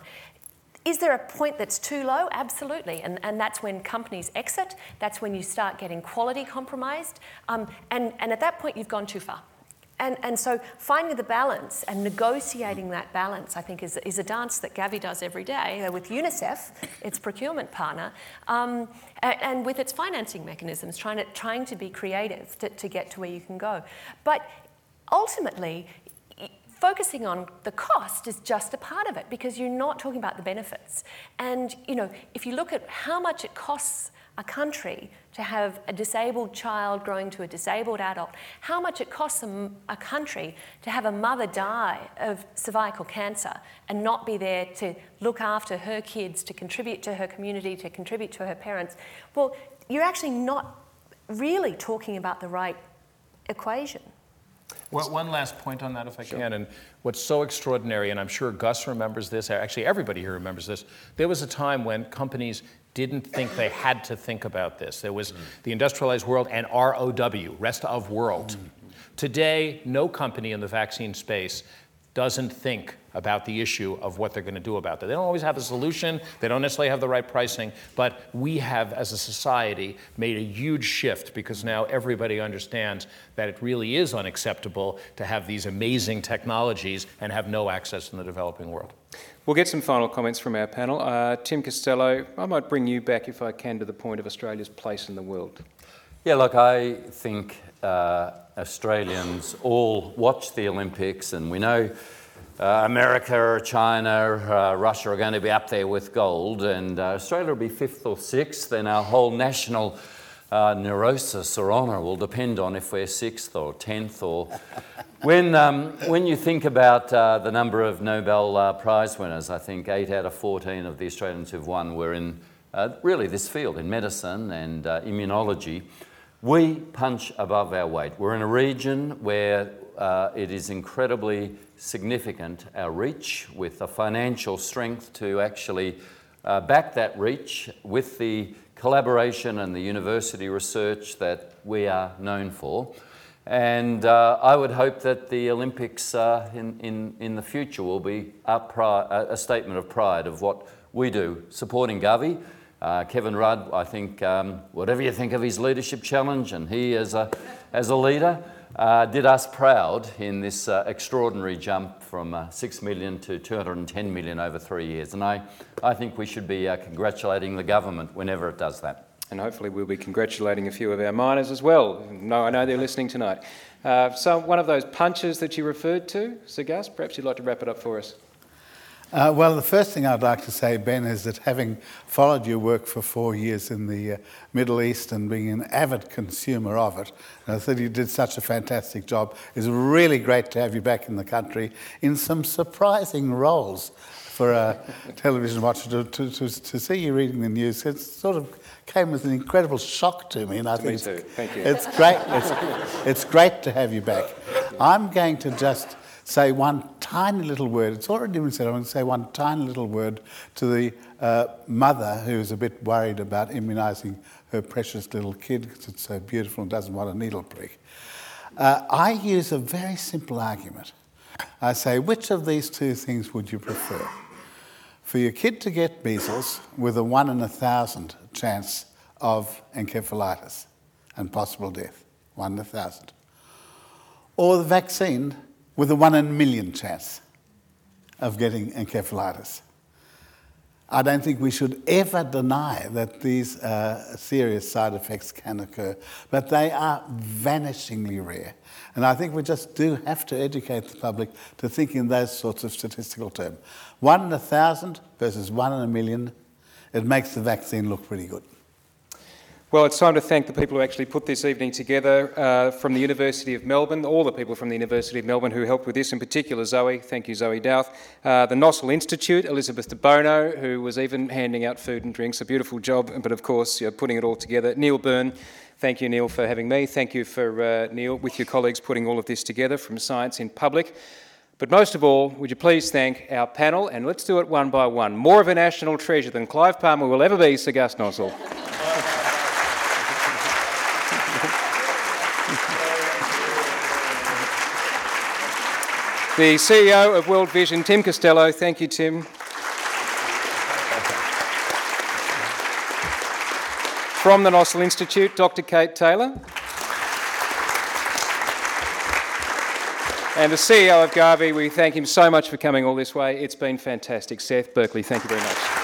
Is there a point that's too low? Absolutely, and, and that's when companies exit, that's when you start getting quality compromised, um, and, and at that point you've gone too far. And, and so finding the balance and negotiating that balance, I think, is, is a dance that Gavi does every day with UNICEF, its procurement partner, um, and, and with its financing mechanisms, trying to, trying to be creative to, to get to where you can go. But ultimately, focusing on the cost is just a part of it, because you're not talking about the benefits. And, you know, if you look at how much it costs a country to have a disabled child growing to a disabled adult, how much it costs a, a country to have a mother die of cervical cancer and not be there to look after her kids, to contribute to her community, to contribute to her parents, well, you're actually not really talking about the right equation. Well, one last point on that, if I can. And what's so extraordinary, and I'm sure Gus remembers this, actually everybody here remembers this, there was a time when companies didn't think they had to think about this. There was mm. the industrialized world and R O W, rest of world. Mm. Today, no company in the vaccine space doesn't think about the issue of what they're going to do about that. They don't always have a solution, they don't necessarily have the right pricing, but we have, as a society, made a huge shift, because now everybody understands that it really is unacceptable to have these amazing technologies and have no access in the developing world. We'll get some final comments from our panel. Uh, Tim Costello, I might bring you back, if I can, to the point of Australia's place in the world. Yeah, look, I think uh, Australians all watch the Olympics, and we know uh, America, China, uh, Russia are going to be up there with gold, and uh, Australia will be fifth or sixth, and our whole national uh, neurosis or honour will depend on if we're sixth or tenth. Or when, um, when you think about uh, the number of Nobel uh, Prize winners, I think eight out of fourteen of the Australians who've won were in uh, really this field, in medicine and uh, immunology. We punch above our weight. We're in a region where uh, it is incredibly significant, our reach, with the financial strength to actually uh, back that reach with the collaboration and the university research that we are known for. And uh, I would hope that the Olympics uh, in, in, in the future will be a, pri a statement of pride of what we do, supporting Gavi. Uh, Kevin Rudd, I think, um, whatever you think of his leadership challenge, and he as a, as a leader, uh, did us proud in this uh, extraordinary jump from uh, six million to two hundred ten million over three years. And I, I think we should be uh, congratulating the government whenever it does that. And hopefully we'll be congratulating a few of our miners as well. No, I know they're listening tonight. Uh, so one of those punches that you referred to, Sir Gus, perhaps you'd like to wrap it up for us. Uh, well, the first thing I'd like to say, Ben, is that having followed your work for four years in the uh, Middle East and being an avid consumer of it, and I thought you did such a fantastic job. It's really great to have you back in the country in some surprising roles for a television watcher. To, to, to, to see you reading the news, it sort of came as an incredible shock to me. And I to think me it's, too. Thank you. It's great. It's, it's great to have you back. I'm going to just say one tiny little word. It's already been said. I'm going to say one tiny little word to the uh, mother who's a bit worried about immunising her precious little kid because it's so beautiful and doesn't want a needle prick. Uh, I use a very simple argument. I say, which of these two things would you prefer? For your kid to get measles with a one in a thousand chance of encephalitis and possible death, one in a thousand, or the vaccine with a one in a million chance of getting encephalitis. I don't think we should ever deny that these uh, serious side effects can occur, but they are vanishingly rare. And I think we just do have to educate the public to think in those sorts of statistical terms. One in a thousand versus one in a million, it makes the vaccine look pretty good. Well, it's time to thank the people who actually put this evening together uh, from the University of Melbourne, all the people from the University of Melbourne who helped with this, in particular Zoe. Thank you, Zoe Douth. Uh, the Nossal Institute, Elizabeth de Bono, who was even handing out food and drinks, a beautiful job, but of course, you know, putting it all together. Neil Byrne, thank you, Neil, for having me. Thank you for, uh, Neil, with your colleagues, putting all of this together from Science in Public. But most of all, would you please thank our panel, and let's do it one by one. More of a national treasure than Clive Palmer will ever be, Sir Gus Nossal. The C E O of World Vision, Tim Costello. Thank you, Tim. From the Nossal Institute, Doctor Kate Taylor. And the C E O of Gavi, we thank him so much for coming all this way. It's been fantastic. Seth Berkley, thank you very much.